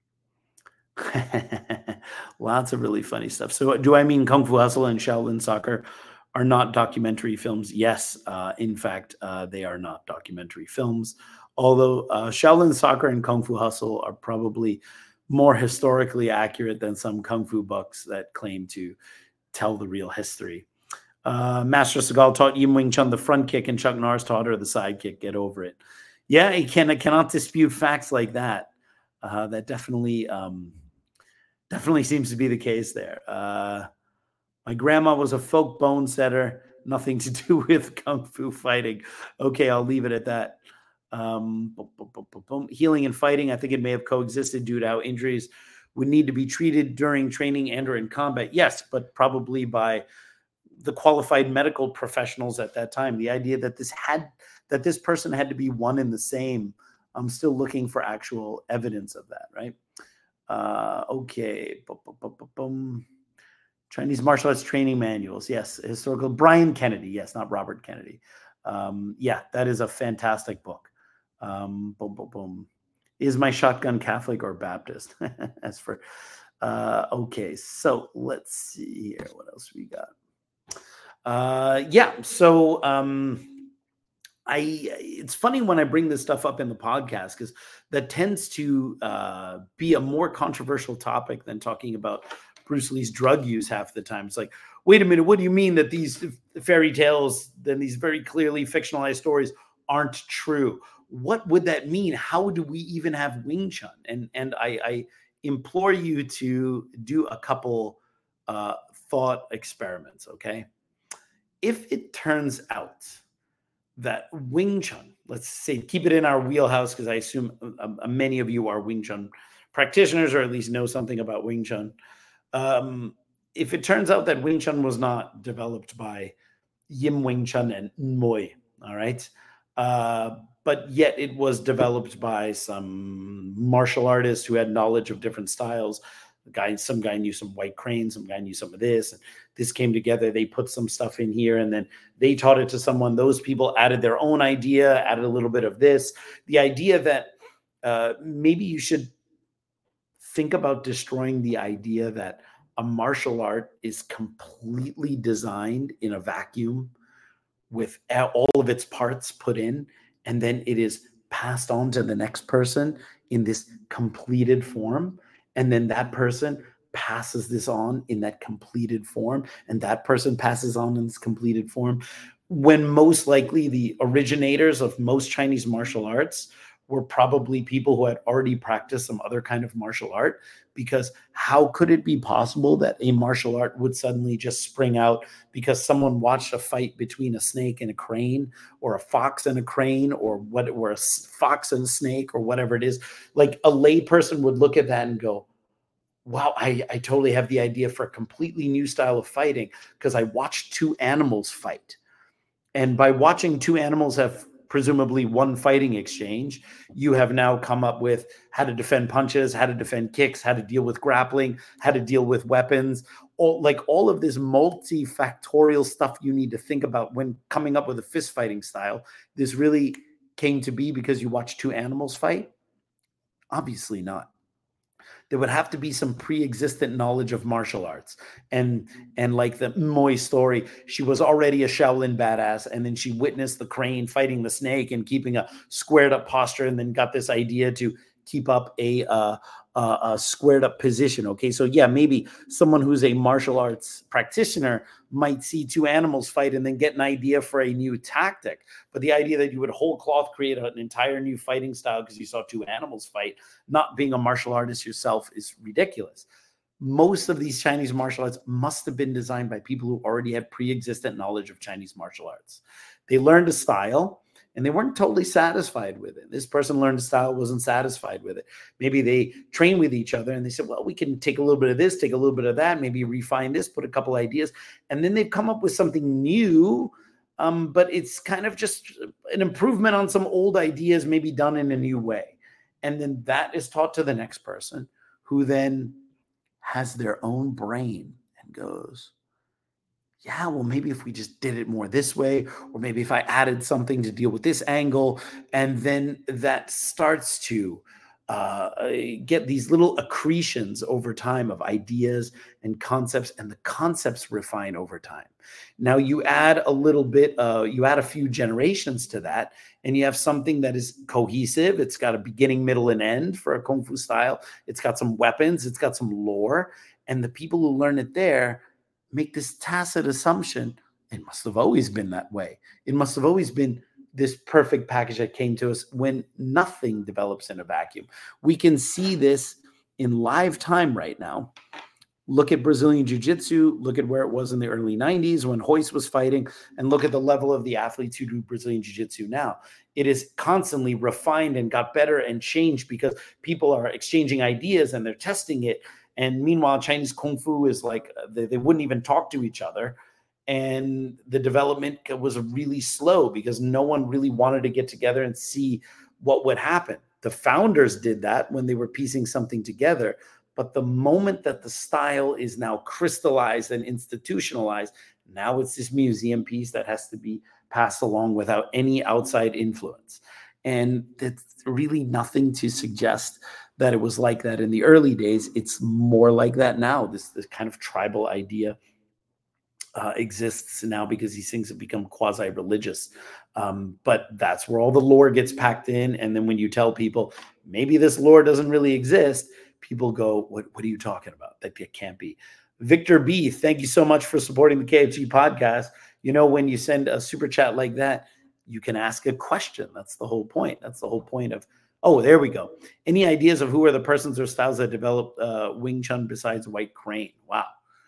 Lots of really funny stuff. So do I mean Kung Fu Hustle and Shaolin Soccer are not documentary films? Yes, uh, in fact, uh, they are not documentary films. Although uh, Shaolin Soccer and Kung Fu Hustle are probably more historically accurate than some Kung Fu books that claim to tell the real history. Uh, Master Seagal taught Yim Wing Chun the front kick and Chuck Norris taught her the side kick. Get over it. Yeah, I, can, I cannot dispute facts like that. Uh, that definitely... Um, Definitely seems to be the case there. Uh, my grandma was a folk bone setter, nothing to do with Kung Fu fighting. Okay, I'll leave it at that. Um, boom, boom, boom, boom, boom. Healing and fighting, I think it may have coexisted due to how injuries would need to be treated during training and or in combat. Yes, but probably by the qualified medical professionals at that time. The idea that this had that this person had to be one and the same. I'm still looking for actual evidence of that, right? Uh, okay. Boom, boom, boom, boom, boom. Chinese martial arts training manuals. Yes. Historical. Brian Kennedy. Yes. Not Robert Kennedy. Um, yeah. That is a fantastic book. Um, boom, boom, boom. Is my shotgun Catholic or Baptist? As for, uh, okay. So let's see here. What else we got? Uh, yeah. So, um, I it's funny when I bring this stuff up in the podcast because that tends to uh, be a more controversial topic than talking about Bruce Lee's drug use half the time. It's like, wait a minute, what do you mean that these fairy tales, then these very clearly fictionalized stories aren't true? What would that mean? How do we even have Wing Chun? And and I, I implore you to do a couple uh, thought experiments, okay? If it turns out that Wing Chun, let's say, keep it in our wheelhouse, because I assume uh, many of you are Wing Chun practitioners or at least know something about Wing Chun. Um, if it turns out that Wing Chun was not developed by Yim Wing Chun and Moy, all right, uh, but yet it was developed by some martial artists who had knowledge of different styles. The guy, some guy knew some white crane, some guy knew some of this, and this came together. They put some stuff in here, and then they taught it to someone. Those people added their own idea, added a little bit of this. The idea that uh, maybe you should think about destroying the idea that a martial art is completely designed in a vacuum with all of its parts put in, and then it is passed on to the next person in this completed form. And then that person passes this on in that completed form, and that person passes on in this completed form, when most likely the originators of most Chinese martial arts were probably people who had already practiced some other kind of martial art. Because how could it be possible that a martial art would suddenly just spring out because someone watched a fight between a snake and a crane, or a fox and a crane, or what, or a fox and a snake, or whatever it is? Like, a lay person would look at that and go, wow, I, I totally have the idea for a completely new style of fighting because I watched two animals fight. And by watching two animals have presumably one fighting exchange, you have now come up with how to defend punches, how to defend kicks, how to deal with grappling, how to deal with weapons, all, like all of this multifactorial stuff you need to think about when coming up with a fist fighting style. This really came to be because you watched two animals fight? Obviously not. There would have to be some pre-existent knowledge of martial arts. And and like the Moy story, she was already a Shaolin badass, and then she witnessed the crane fighting the snake and keeping a squared up posture, and then got this idea to keep up a, uh, uh, a squared up position. Okay, so yeah, maybe someone who's a martial arts practitioner might see two animals fight and then get an idea for a new tactic. But the idea that you would whole cloth create an entire new fighting style because you saw two animals fight, not being a martial artist yourself, is ridiculous. Most of these Chinese martial arts must have been designed by people who already had pre-existent knowledge of Chinese martial arts. They learned a style and they weren't totally satisfied with it. This person learned a style, wasn't satisfied with it. Maybe they trained with each other and they said, well, we can take a little bit of this, take a little bit of that, maybe refine this, put a couple ideas. And then they've come up with something new, um, but it's kind of just an improvement on some old ideas, maybe done in a new way. And then that is taught to the next person, who then has their own brain and goes, yeah, well, maybe if we just did it more this way, or maybe if I added something to deal with this angle, and then that starts to uh, get these little accretions over time of ideas and concepts, and the concepts refine over time. Now you add a little bit, uh, you add a few generations to that, and you have something that is cohesive. It's got a beginning, middle, and end for a Kung Fu style. It's got some weapons. It's got some lore. And the people who learn it there make this tacit assumption, it must have always been that way. It must have always been this perfect package that came to us, when nothing develops in a vacuum. We can see this in live time right now. Look at Brazilian Jiu-Jitsu, look at where it was in the early nineties when Royce was fighting, and look at the level of the athletes who do Brazilian Jiu-Jitsu now. It is constantly refined and got better and changed because people are exchanging ideas and they're testing it. And meanwhile, Chinese Kung Fu is like, they, they wouldn't even talk to each other. And the development was really slow because no one really wanted to get together and see what would happen. The founders did that when they were piecing something together. But the moment that the style is now crystallized and institutionalized, now it's this museum piece that has to be passed along without any outside influence. And it's really nothing to suggest that it was like that in the early days. It's more like that now. This, this kind of tribal idea uh, exists now because these things have become quasi-religious. Um, but that's where all the lore gets packed in. And then when you tell people, maybe this lore doesn't really exist, people go, what, what are you talking about? That can't be. Victor B, thank you so much for supporting the K F G podcast. You know, when you send a super chat like that, you can ask a question. That's the whole point. That's the whole point of, oh, there we go. Any ideas of who are the persons or styles that developed uh, Wing Chun besides White Crane? Wow.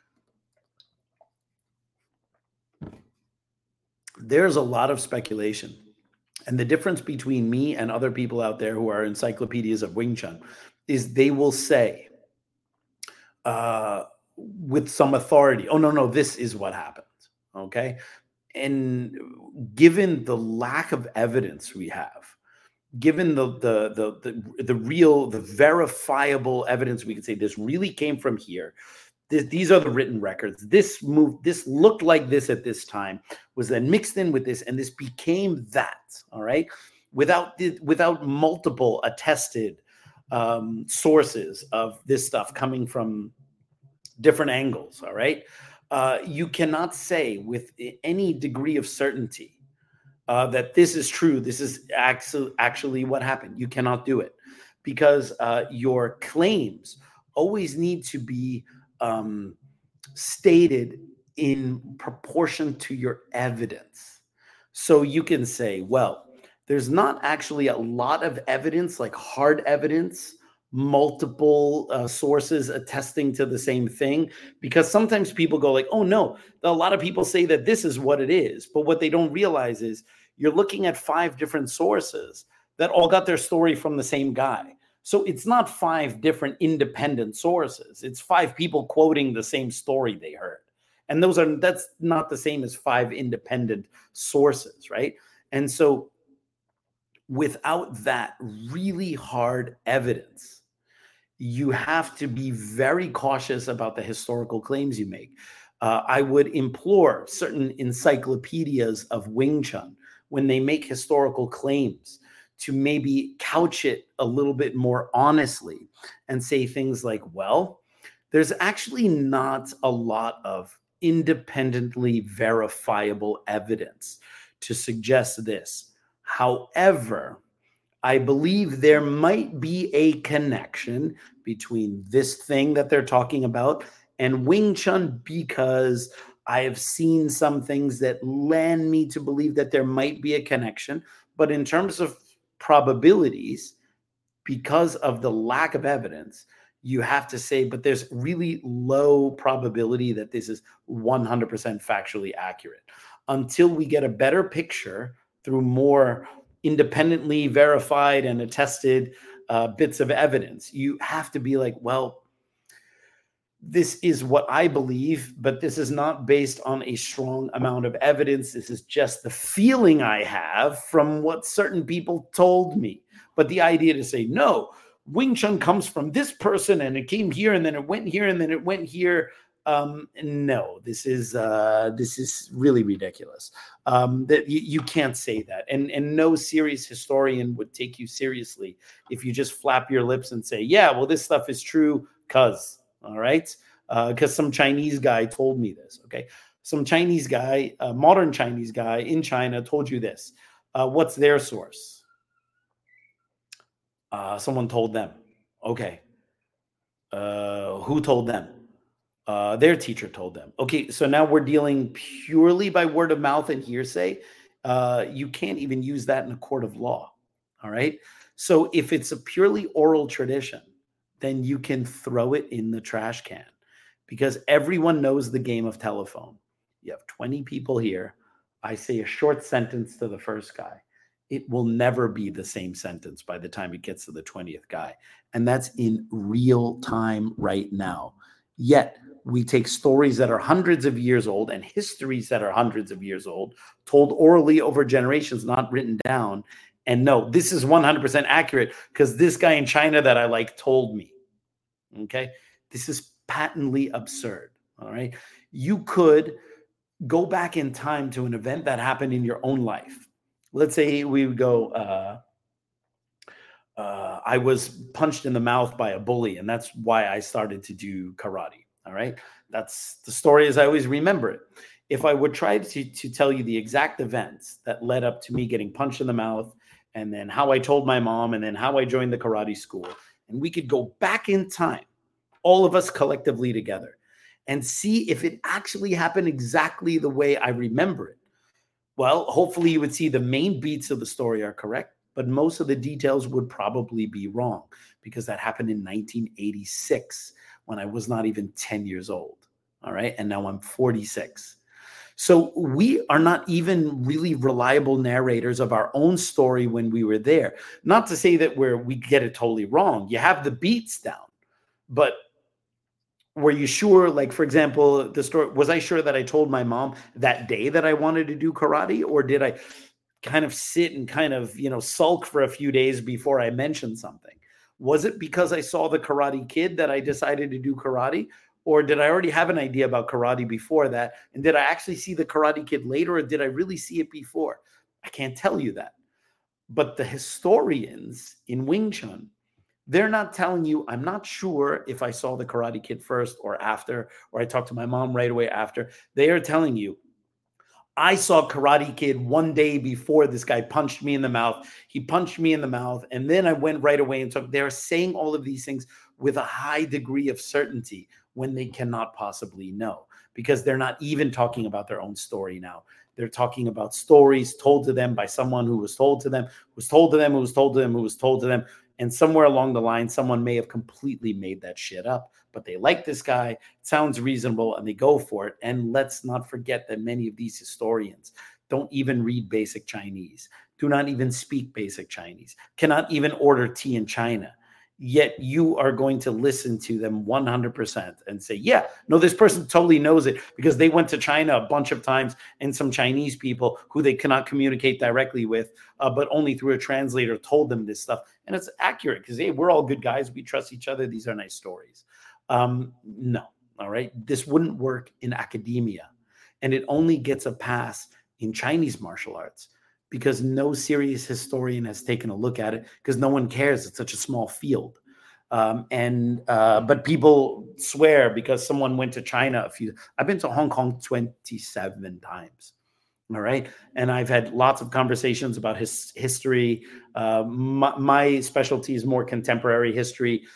There's a lot of speculation. And the difference between me and other people out there who are encyclopedias of Wing Chun is they will say uh, with some authority, oh, no, no, this is what happened. Okay. And given the lack of evidence we have, given the, the, the, the, the real, the verifiable evidence, we can say this really came from here. This, these are the written records. This move, this looked like this at this time, was then mixed in with this, and this became that. All right. Without the, without multiple attested um, sources of this stuff coming from different angles. All right. Uh, you cannot say with any degree of certainty uh, that this is true. This is actually actually what happened. You cannot do it because uh, your claims always need to be um, stated in proportion to your evidence. So you can say, well, there's not actually a lot of evidence, like hard evidence, multiple uh, sources attesting to the same thing, because sometimes people go like, oh no, a lot of people say that this is what it is. But what they don't realize is you're looking at five different sources that all got their story from the same guy. So it's not five different independent sources. It's five people quoting the same story they heard. And those are, that's not the same as five independent sources, right? And so without that really hard evidence, you have to be very cautious about the historical claims you make. Uh, I would implore certain encyclopedias of Wing Chun, when they make historical claims, to maybe couch it a little bit more honestly and say things like, well, there's actually not a lot of independently verifiable evidence to suggest this. However, I believe there might be a connection between this thing that they're talking about and Wing Chun, because I have seen some things that lend me to believe that there might be a connection. But in terms of probabilities, because of the lack of evidence, you have to say, but there's really low probability that this is one hundred percent factually accurate. Until we get a better picture through more independently verified and attested uh, bits of evidence, you have to be like, well, this is what I believe, but this is not based on a strong amount of evidence. This is just the feeling I have from what certain people told me. But the idea to say, no, Wing Chun comes from this person and it came here and then it went here and then it went here. Um, no, this is uh, this is really ridiculous. Um, that you, you can't say that. And, and no serious historian would take you seriously if you just flap your lips and say, yeah, well, this stuff is true because, all right? Because uh, some Chinese guy told me this, okay? Some Chinese guy, a modern Chinese guy in China told you this. Uh, what's their source? Uh, someone told them. Okay. Uh, who told them? Uh, their teacher told them. Okay, so now we're dealing purely by word of mouth and hearsay. Uh, you can't even use that in a court of law, all right? So if it's a purely oral tradition, then you can throw it in the trash can, because everyone knows the game of telephone. You have twenty people here. I say a short sentence to the first guy. It will never be the same sentence by the time it gets to the twentieth guy. And that's in real time right now. Yet we take stories that are hundreds of years old and histories that are hundreds of years old, told orally over generations, not written down. And no, this is one hundred percent accurate because this guy in China that I like told me. Okay. This is patently absurd. All right. You could go back in time to an event that happened in your own life. Let's say we would go, uh, uh, I was punched in the mouth by a bully, and that's why I started to do karate. All right. That's the story as I always remember it. If I would try to, to tell you the exact events that led up to me getting punched in the mouth, and then how I told my mom, and then how I joined the karate school, and we could go back in time, all of us collectively together, and see if it actually happened exactly the way I remember it. Well, hopefully you would see the main beats of the story are correct, but most of the details would probably be wrong, because that happened in nineteen eighty-six when I was not even ten years old. All right. And now I'm forty-six. So we are not even really reliable narrators of our own story when we were there. Not to say that we're, we get it totally wrong. You have the beats down, but were you sure, like, for example, the story, was I sure that I told my mom that day that I wanted to do karate, or did I kind of sit and kind of, you know, sulk for a few days before I mentioned something? Was it because I saw the Karate Kid that I decided to do karate? Or did I already have an idea about karate before that? And did I actually see the Karate Kid later, or did I really see it before? I can't tell you that. But the historians in Wing Chun, they're not telling you, I'm not sure if I saw the Karate Kid first or after, or I talked to my mom right away after. They are telling you, I saw Karate Kid one day before this guy punched me in the mouth. He punched me in the mouth. And then I went right away and took, they're saying all of these things with a high degree of certainty when they cannot possibly know, because they're not even talking about their own story now. They're talking about stories told to them by someone who was told to them, who was told to them, who was told to them, who was told to them. And somewhere along the line, someone may have completely made that shit up, but they like this guy. It sounds reasonable and they go for it. And let's not forget that many of these historians don't even read basic Chinese, do not even speak basic Chinese, cannot even order tea in China. Yet you are going to listen to them one hundred percent and say, yeah, no, this person totally knows it because they went to China a bunch of times and some Chinese people who they cannot communicate directly with, uh, but only through a translator told them this stuff. And it's accurate because, hey, we're all good guys. We trust each other. These are nice stories. Um, no, all right. This wouldn't work in academia. And it only gets a pass in Chinese martial arts because no serious historian has taken a look at it because no one cares. It's such a small field. Um, and uh, but people swear because someone went to China a few. I've been to Hong Kong twenty-seven times. All right. And I've had lots of conversations about his history. Uh, my, my specialty is more contemporary history.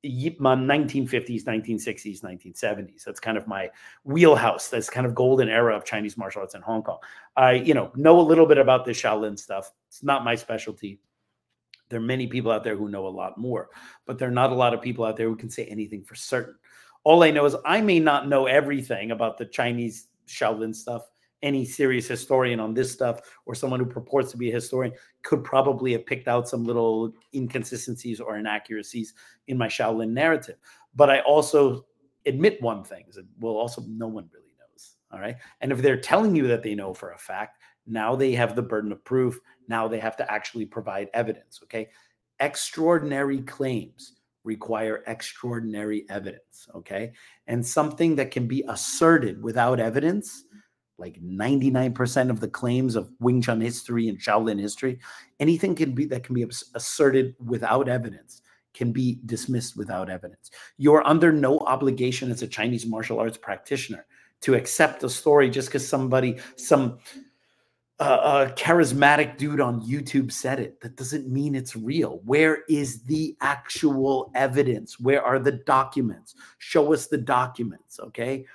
My nineteen fifties, nineteen sixties, nineteen seventies. That's kind of my wheelhouse. That's kind of golden era of Chinese martial arts in Hong Kong. I, you know, know a little bit about the Shaolin stuff. It's not my specialty. There are many people out there who know a lot more, but there are not a lot of people out there who can say anything for certain. All I know is I may not know everything about the Chinese Shaolin stuff. Any serious historian on this stuff or someone who purports to be a historian could probably have picked out some little inconsistencies or inaccuracies in my Shaolin narrative. But I also admit one thing, is that, well, also no one really knows, all right? And if they're telling you that they know for a fact, now they have the burden of proof. Now they have to actually provide evidence, okay? Extraordinary claims require extraordinary evidence, okay? And something that can be asserted without evidence, like ninety-nine percent of the claims of Wing Chun history and Shaolin history, anything can be that can be asserted without evidence can be dismissed without evidence. You're under no obligation as a Chinese martial arts practitioner to accept a story just because somebody, some uh, uh, charismatic dude on YouTube said it. That doesn't mean it's real. Where is the actual evidence? Where are the documents? Show us the documents, okay?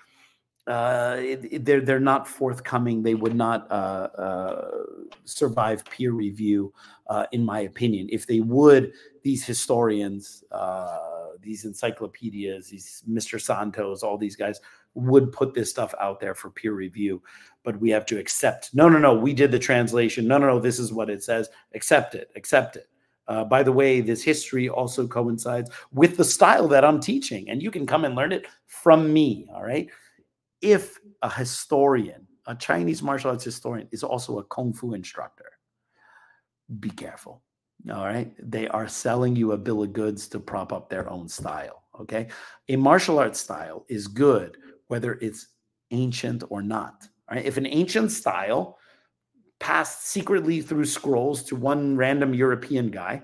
Uh, it, it, they're they're not forthcoming. They would not uh, uh, survive peer review, uh, in my opinion. If they would, these historians, uh, these encyclopedias, these Mister Santos, all these guys would put this stuff out there for peer review. But we have to accept. No, no, no. We did the translation. No, no, no. This is what it says. Accept it. Accept it. Uh, by the way, this history also coincides with the style that I'm teaching, and you can come and learn it from me. All right. If a historian, a Chinese martial arts historian, is also a Kung Fu instructor, be careful. All right. They are selling you a bill of goods to prop up their own style. Okay. A martial arts style is good, whether it's ancient or not. All right. If an ancient style passed secretly through scrolls to one random European guy,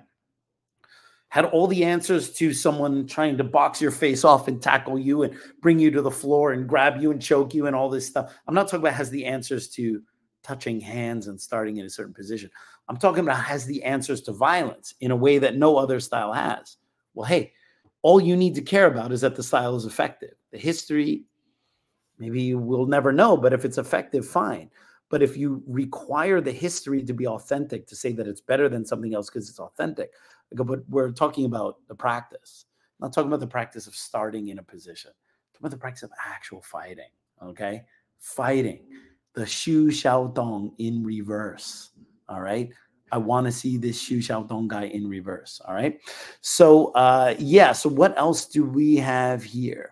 had all the answers to someone trying to box your face off and tackle you and bring you to the floor and grab you and choke you and all this stuff. I'm not talking about has the answers to touching hands and starting in a certain position. I'm talking about has the answers to violence in a way that no other style has. Well, hey, all you need to care about is that the style is effective. The history, maybe we'll never know, but if it's effective, fine. But if you require the history to be authentic, to say that it's better than something else because it's authentic, but we're talking about the practice. I'm not talking about the practice of starting in a position. I'm talking about the practice of actual fighting, okay? Fighting. The Xu Xiaodong in reverse, all right? I want to see this Xu Xiaodong guy in reverse, all right? So, uh, yeah, so what else do we have here?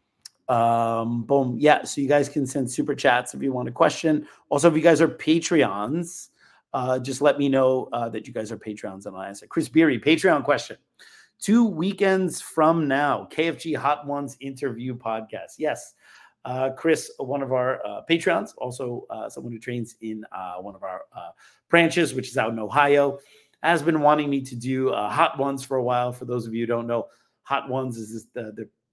Um, boom. Yeah, so you guys can send super chats if you want a question. Also, if you guys are Patreons, uh, just let me know uh, that you guys are Patreons and I'll answer. Chris Beery, Patreon question. Two weekends from now, K F G Hot Ones interview podcast. Yes, uh, Chris, one of our uh, Patreons, also uh, someone who trains in uh, one of our uh, branches, which is out in Ohio, has been wanting me to do uh, Hot Ones for a while. For those of you who don't know, Hot Ones is this, the, the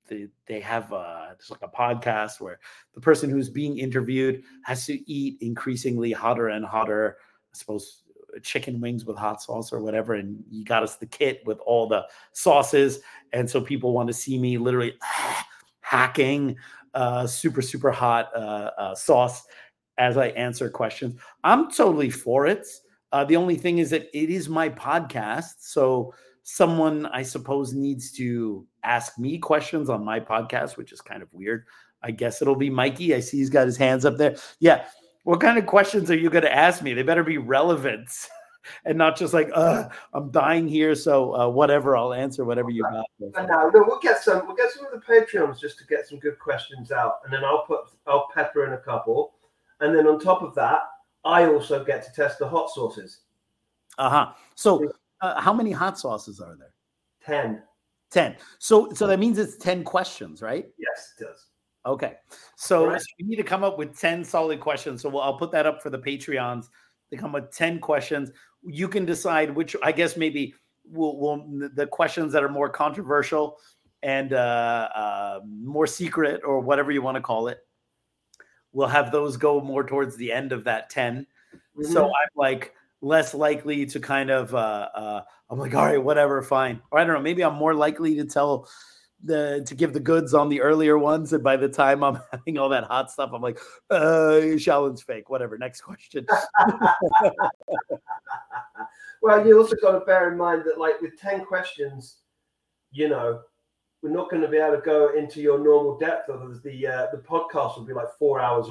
they, they have uh, there's like a podcast where the person who's being interviewed has to eat increasingly hotter and hotter, I suppose, chicken wings with hot sauce or whatever. And you got us the kit with all the sauces. And so people want to see me literally hacking uh, super, super hot uh, uh, sauce as I answer questions. I'm totally for it. Uh, the only thing is that it is my podcast. So someone, I suppose, needs to ask me questions on my podcast, which is kind of weird. I guess it'll be Mikey. I see he's got his hands up there. Yeah. What kind of questions are you going to ask me? They better be relevant and not just like, uh, I'm dying here. So uh, whatever, I'll answer whatever you got. And now we'll get some, we'll get some of the Patreons just to get some good questions out. And then I'll put, I'll pepper in a couple. And then on top of that, I also get to test the hot sauces. Uh-huh. So uh, how many hot sauces are there? ten. ten. So so that means it's ten questions, right? Yes, it does. Okay. So, Right. so we need to come up with ten solid questions. So we'll, I'll put that up for the Patreons. They come with ten questions. You can decide which, I guess maybe we'll, we'll the questions that are more controversial and uh, uh, more secret or whatever you want to call it. We'll have those go more towards the end of that ten. Mm-hmm. So I'm like less likely to kind of, uh, uh, I'm like, all right, whatever, fine. Or I don't know, maybe I'm more likely to tell the, to give the goods on the earlier ones. And by the time I'm having all that hot stuff, I'm like, uh, Shaolin's fake, whatever. Next question. Well, you also got to bear in mind that like with ten questions, you know, we're not going to be able to go into your normal depth. Otherwise, the uh, the podcast will be like four hours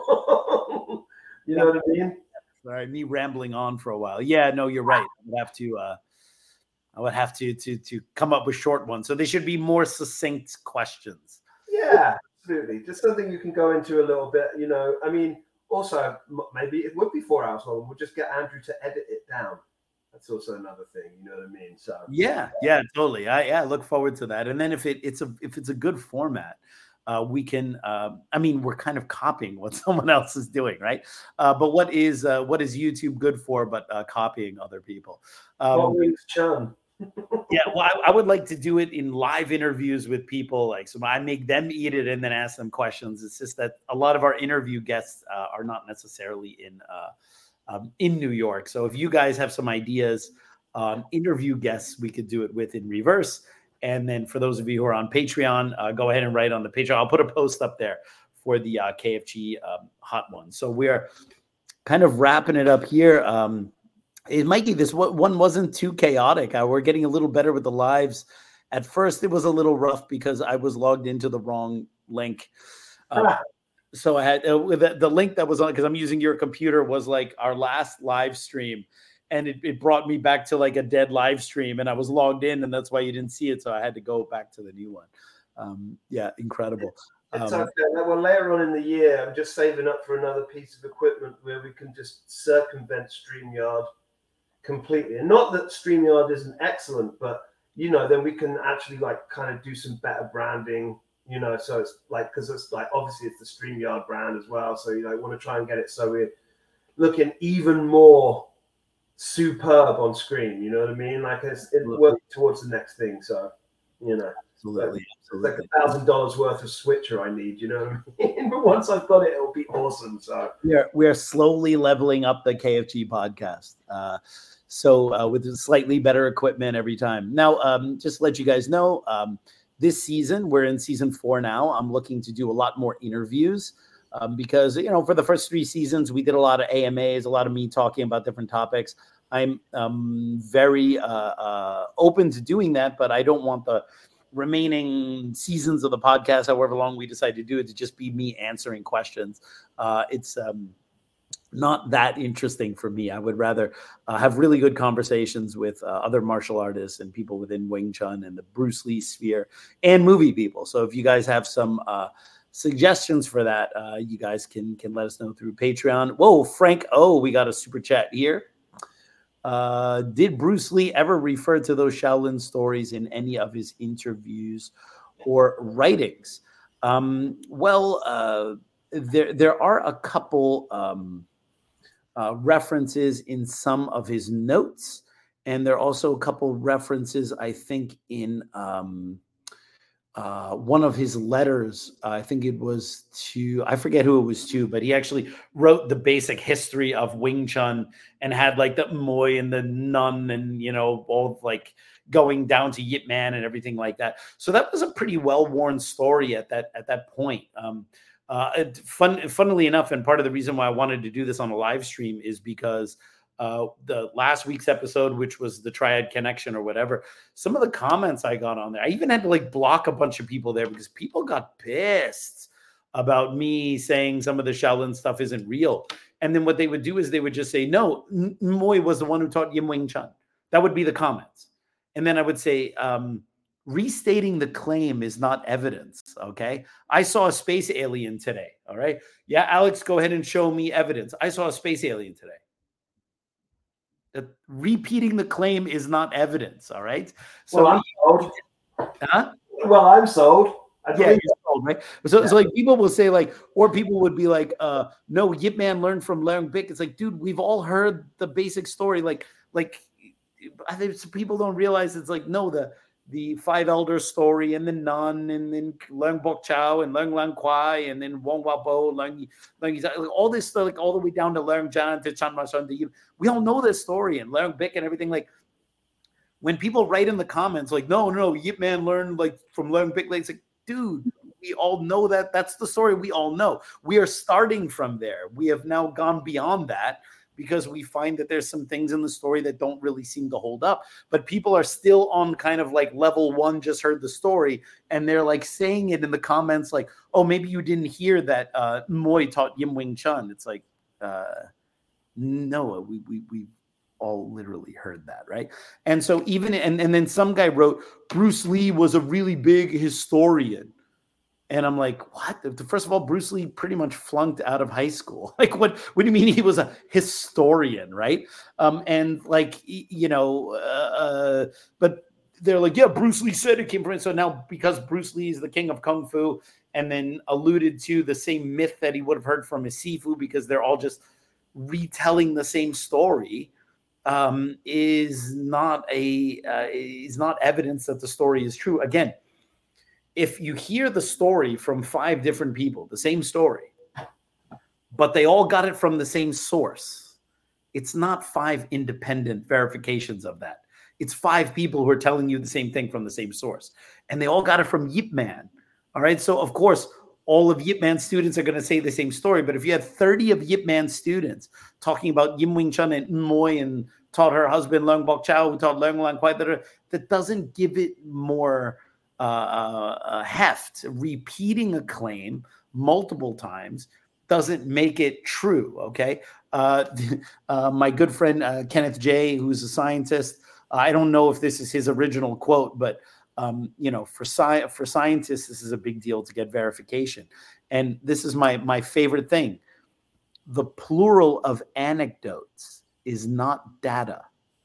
long. You know what I mean? Sorry, me rambling on for a while. Yeah, no, you're right. I would have to. Uh, I would have to to to come up with short ones. So they should be more succinct questions. Yeah, absolutely. Just something you can go into a little bit. You know, I mean, also maybe it would be four hours long. We'll just get Andrew to edit it down. That's also another thing, you know what I mean? So yeah, yeah, totally. I yeah, look forward to that. And then if it it's a if it's a good format, uh, we can. Uh, I mean, we're kind of copying what someone else is doing, right? Uh, but what is uh, what is YouTube good for? But uh, copying other people. Um, what wings chun? Yeah, well, I, I would like to do it in live interviews with people. Like, so I make them eat it and then ask them questions. It's just that a lot of our interview guests uh, are not necessarily in. Uh, Um, in New York. So if you guys have some ideas on interview guests we could do it with in reverse. And then for those of you who are on Patreon, uh, go ahead and write on the Patreon. I'll put a post up there for the uh, K F G um, hot one. So we're kind of wrapping it up here. Um, it, Mikey, this one wasn't too chaotic. Uh, we're getting a little better with the lives. At first, it was a little rough because I was logged into the wrong link. Uh, So I had uh, the, the link that was on, because I'm using your computer, was like our last live stream. And it, it brought me back to like a dead live stream. And I was logged in, and that's why you didn't see it. So I had to go back to the new one. Um, yeah, incredible. It's um, okay. Well, later on in the year, I'm just saving up for another piece of equipment where we can just circumvent StreamYard completely. And not that StreamYard isn't excellent, but, you know, then we can actually like kind of do some better branding. You know, so it's like, because it's like, obviously it's the StreamYard brand as well. So, you know, I want to try and get it so we're looking even more superb on screen. You know what I mean? Like it's, it's working towards the next thing. So, you know, absolutely, it's like a thousand dollars worth of switcher I need, you know what I mean? But once I've got it, it'll be awesome. So we are, we are slowly leveling up the K F G podcast. Uh, so uh, with slightly better equipment every time. Now, um, just to let you guys know, um, this season, we're in season four now. I'm looking to do a lot more interviews um, because, you know, for the first three seasons, we did a lot of A M As, a lot of me talking about different topics. I'm um, very uh, uh, open to doing that, but I don't want the remaining seasons of the podcast, however long we decide to do it, to just be me answering questions. Uh, it's um, not that interesting for me. I would rather uh, have really good conversations with uh, other martial artists and people within Wing Chun and the Bruce Lee sphere and movie people. So if you guys have some uh, suggestions for that, uh, you guys can can let us know through Patreon. Whoa, Frank O, we got a super chat here. Uh, did Bruce Lee ever refer to those Shaolin stories in any of his interviews or writings? Um, well, uh, there there are a couple um, uh, references in some of his notes, and there are also a couple references, I think, in um, uh, one of his letters. Uh, I think it was to, I forget who it was to, but he actually wrote the basic history of Wing Chun and had like the Moy and the Nun and, you know, all like going down to Yip Man and everything like that. So that was a pretty well-worn story at that, at that point. Um, uh, it, fun, funnily enough, and part of the reason why I wanted to do this on a live stream is because Uh, the last week's episode, which was the Triad Connection or whatever, some of the comments I got on there, I even had to like block a bunch of people there because people got pissed about me saying some of the Shaolin stuff isn't real. And then what they would do is they would just say, no, Moy was the one who taught Yim Wing Chun. That would be the comments. And then I would say, um, restating the claim is not evidence. Okay. I saw a space alien today. All right. Yeah. Alex, go ahead and show me evidence. I saw a space alien today. That repeating the claim is not evidence. All right. So, well, I'm sold. Huh? Well, I'm sold. I yeah, you're sold, right? So, yeah. so like people will say like, or people would be like, uh, no, Yip Man learned from Leung Bick. It's like, dude, we've all heard the basic story. Like, like I think people don't realize it's like, no, the the five elder story and the nun and then Leung Bok Chow and Leung Lang Kwai and then Wong Wa Bo, Leung, Leung, like all this stuff, like all the way down to Leung Jan to Chan Ma Shan to you. We all know this story and Leung Bick and everything. Like when people write in the comments, like, no, no, Yip Man learned like from Leung Bick, like, it's like, dude, we all know that. That's the story we all know. We are starting from there. We have now gone beyond that, because we find that there's some things in the story that don't really seem to hold up. But people are still on kind of like level one, just heard the story, and they're like saying it in the comments like, oh, maybe you didn't hear that uh, Moy taught Yim Wing Chun. It's like, uh, no, we, we, we all literally heard that, right? And so even, and, and then some guy wrote, Bruce Lee was a really big historian. And I'm like, what? First of all, Bruce Lee pretty much flunked out of high school. Like, what, what do you mean he was a historian, right? Um, and like, you know, uh, but they're like, yeah, Bruce Lee said it came from it. So now because Bruce Lee is the king of Kung Fu and then alluded to the same myth that he would have heard from his Sifu, because they're all just retelling the same story, um, is not a, uh, is not evidence that the story is true. Again, if you hear the story from five different people, the same story, but they all got it from the same source, it's not five independent verifications of that. It's five people who are telling you the same thing from the same source. And they all got it from Yip Man. All right. So, of course, all of Yip Man's students are going to say the same story. But if you had thirty of Yip Man's students talking about Yim Wing Chun and Moy and taught her husband Leung Bok Chow, who taught Leung Lang Kwai, that doesn't give it more Uh, uh, heft. Repeating a claim multiple times doesn't make it true. Okay. Uh, uh, my good friend, uh, Kenneth J, who's a scientist, I don't know if this is his original quote, but um, you know, for sci- for scientists, this is a big deal to get verification. And this is my, my favorite thing. The plural of anecdotes is not data.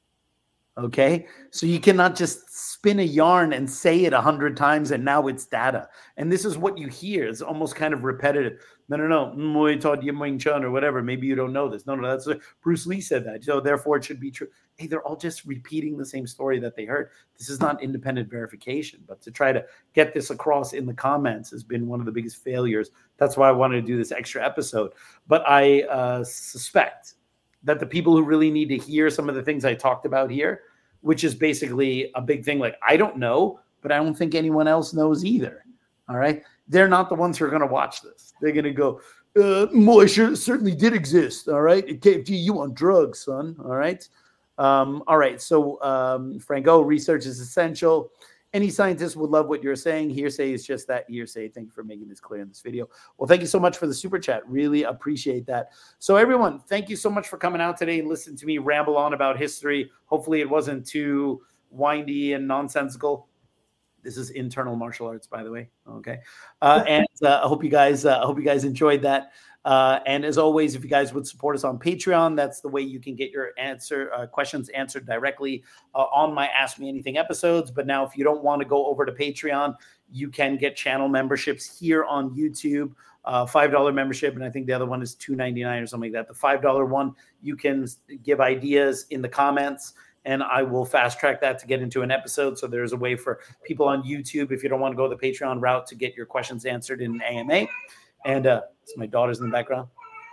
Okay, so you cannot just spin a yarn and say it a hundred times and now it's data. And this is what you hear. It's almost kind of repetitive. No, no, no. Moy taught Yim Wing Chun or whatever. Maybe you don't know this. No, no, that's what Bruce Lee said that. So therefore it should be true. Hey, they're all just repeating the same story that they heard. This is not independent verification. But to try to get this across in the comments has been one of the biggest failures. That's why I wanted to do this extra episode. But I uh, suspect that the people who really need to hear some of the things I talked about here, which is basically a big thing, like, I don't know, but I don't think anyone else knows either. All right. They're not the ones who are going to watch this. They're going to go, uh, Moy sure, certainly did exist. All right. K F G, you on drugs, son. All right. Um, all right. So, um, Franco, research is essential. Any scientist would love what you're saying. Hearsay is just that, hearsay. Thank you for making this clear in this video. Well, thank you so much for the super chat. Really appreciate that. So everyone, thank you so much for coming out today and listening to me ramble on about history. Hopefully it wasn't too windy and nonsensical. This is internal martial arts, by the way. Okay. Uh, and uh, I hope you guys, uh, I hope you guys enjoyed that. Uh, and as always, if you guys would support us on Patreon, that's the way you can get your answer uh, questions answered directly uh, on my Ask Me Anything episodes. But now, if you don't want to go over to Patreon, you can get channel memberships here on YouTube. Uh, five dollar membership, and I think the other one is two ninety-nine or something like that. The five dollar one, you can give ideas in the comments, and I will fast track that to get into an episode. So there's a way for people on YouTube, if you don't want to go the Patreon route, to get your questions answered in an A M A. And uh, so my daughter's in the background.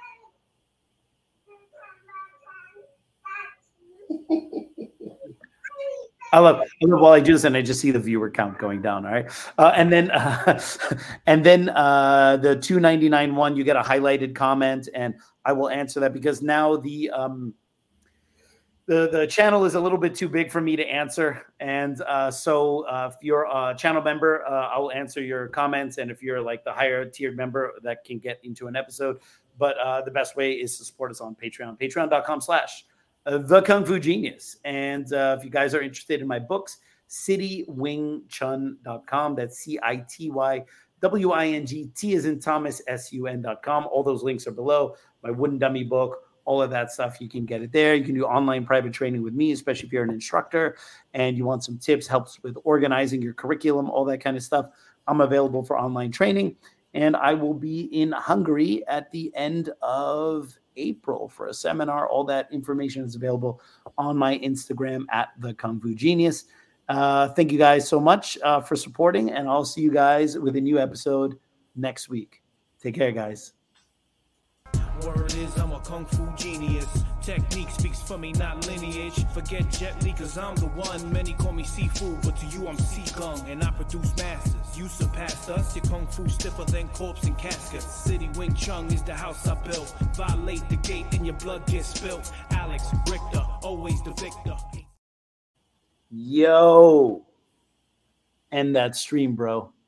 I love, I love while I do this, and I just see the viewer count going down. All right, uh, and then uh, and then uh, the two ninety-nine one, you get a highlighted comment, and I will answer that because now the um, the the channel is a little bit too big for me to answer, and uh, so uh, if you're a channel member, uh, I will answer your comments, and if you're like the higher tiered member, that can get into an episode. But uh, the best way is to support us on Patreon, patreon dot com slash The Kung Fu Genius. And uh, if you guys are interested in my books, city wing chun dot com. That's C I T Y W I N G, T as in Thomas, S U N dot com. All those links are below. My Wooden Dummy book, all of that stuff, you can get it there. You can do online private training with me, especially if you're an instructor and you want some tips, helps with organizing your curriculum, all that kind of stuff. I'm available for online training. And I will be in Hungary at the end of April for a seminar. All that information is available on my Instagram at The Kung Fu Genius. Uh, thank you guys so much uh, for supporting, and I'll see you guys with a new episode next week. Take care, guys. Word is I'm a kung fu genius. Technique speaks for me, not lineage. Forget Jet Li, cause I'm the one. Many call me seafood, but to you I'm Seagung. And I produce masters. You surpassed us. Your kung fu stiffer than corpse and caskets. City Wing Chun is the house I built. Violate the gate and your blood gets spilt. Alex Richter, always the victor. Yo. End that stream, bro.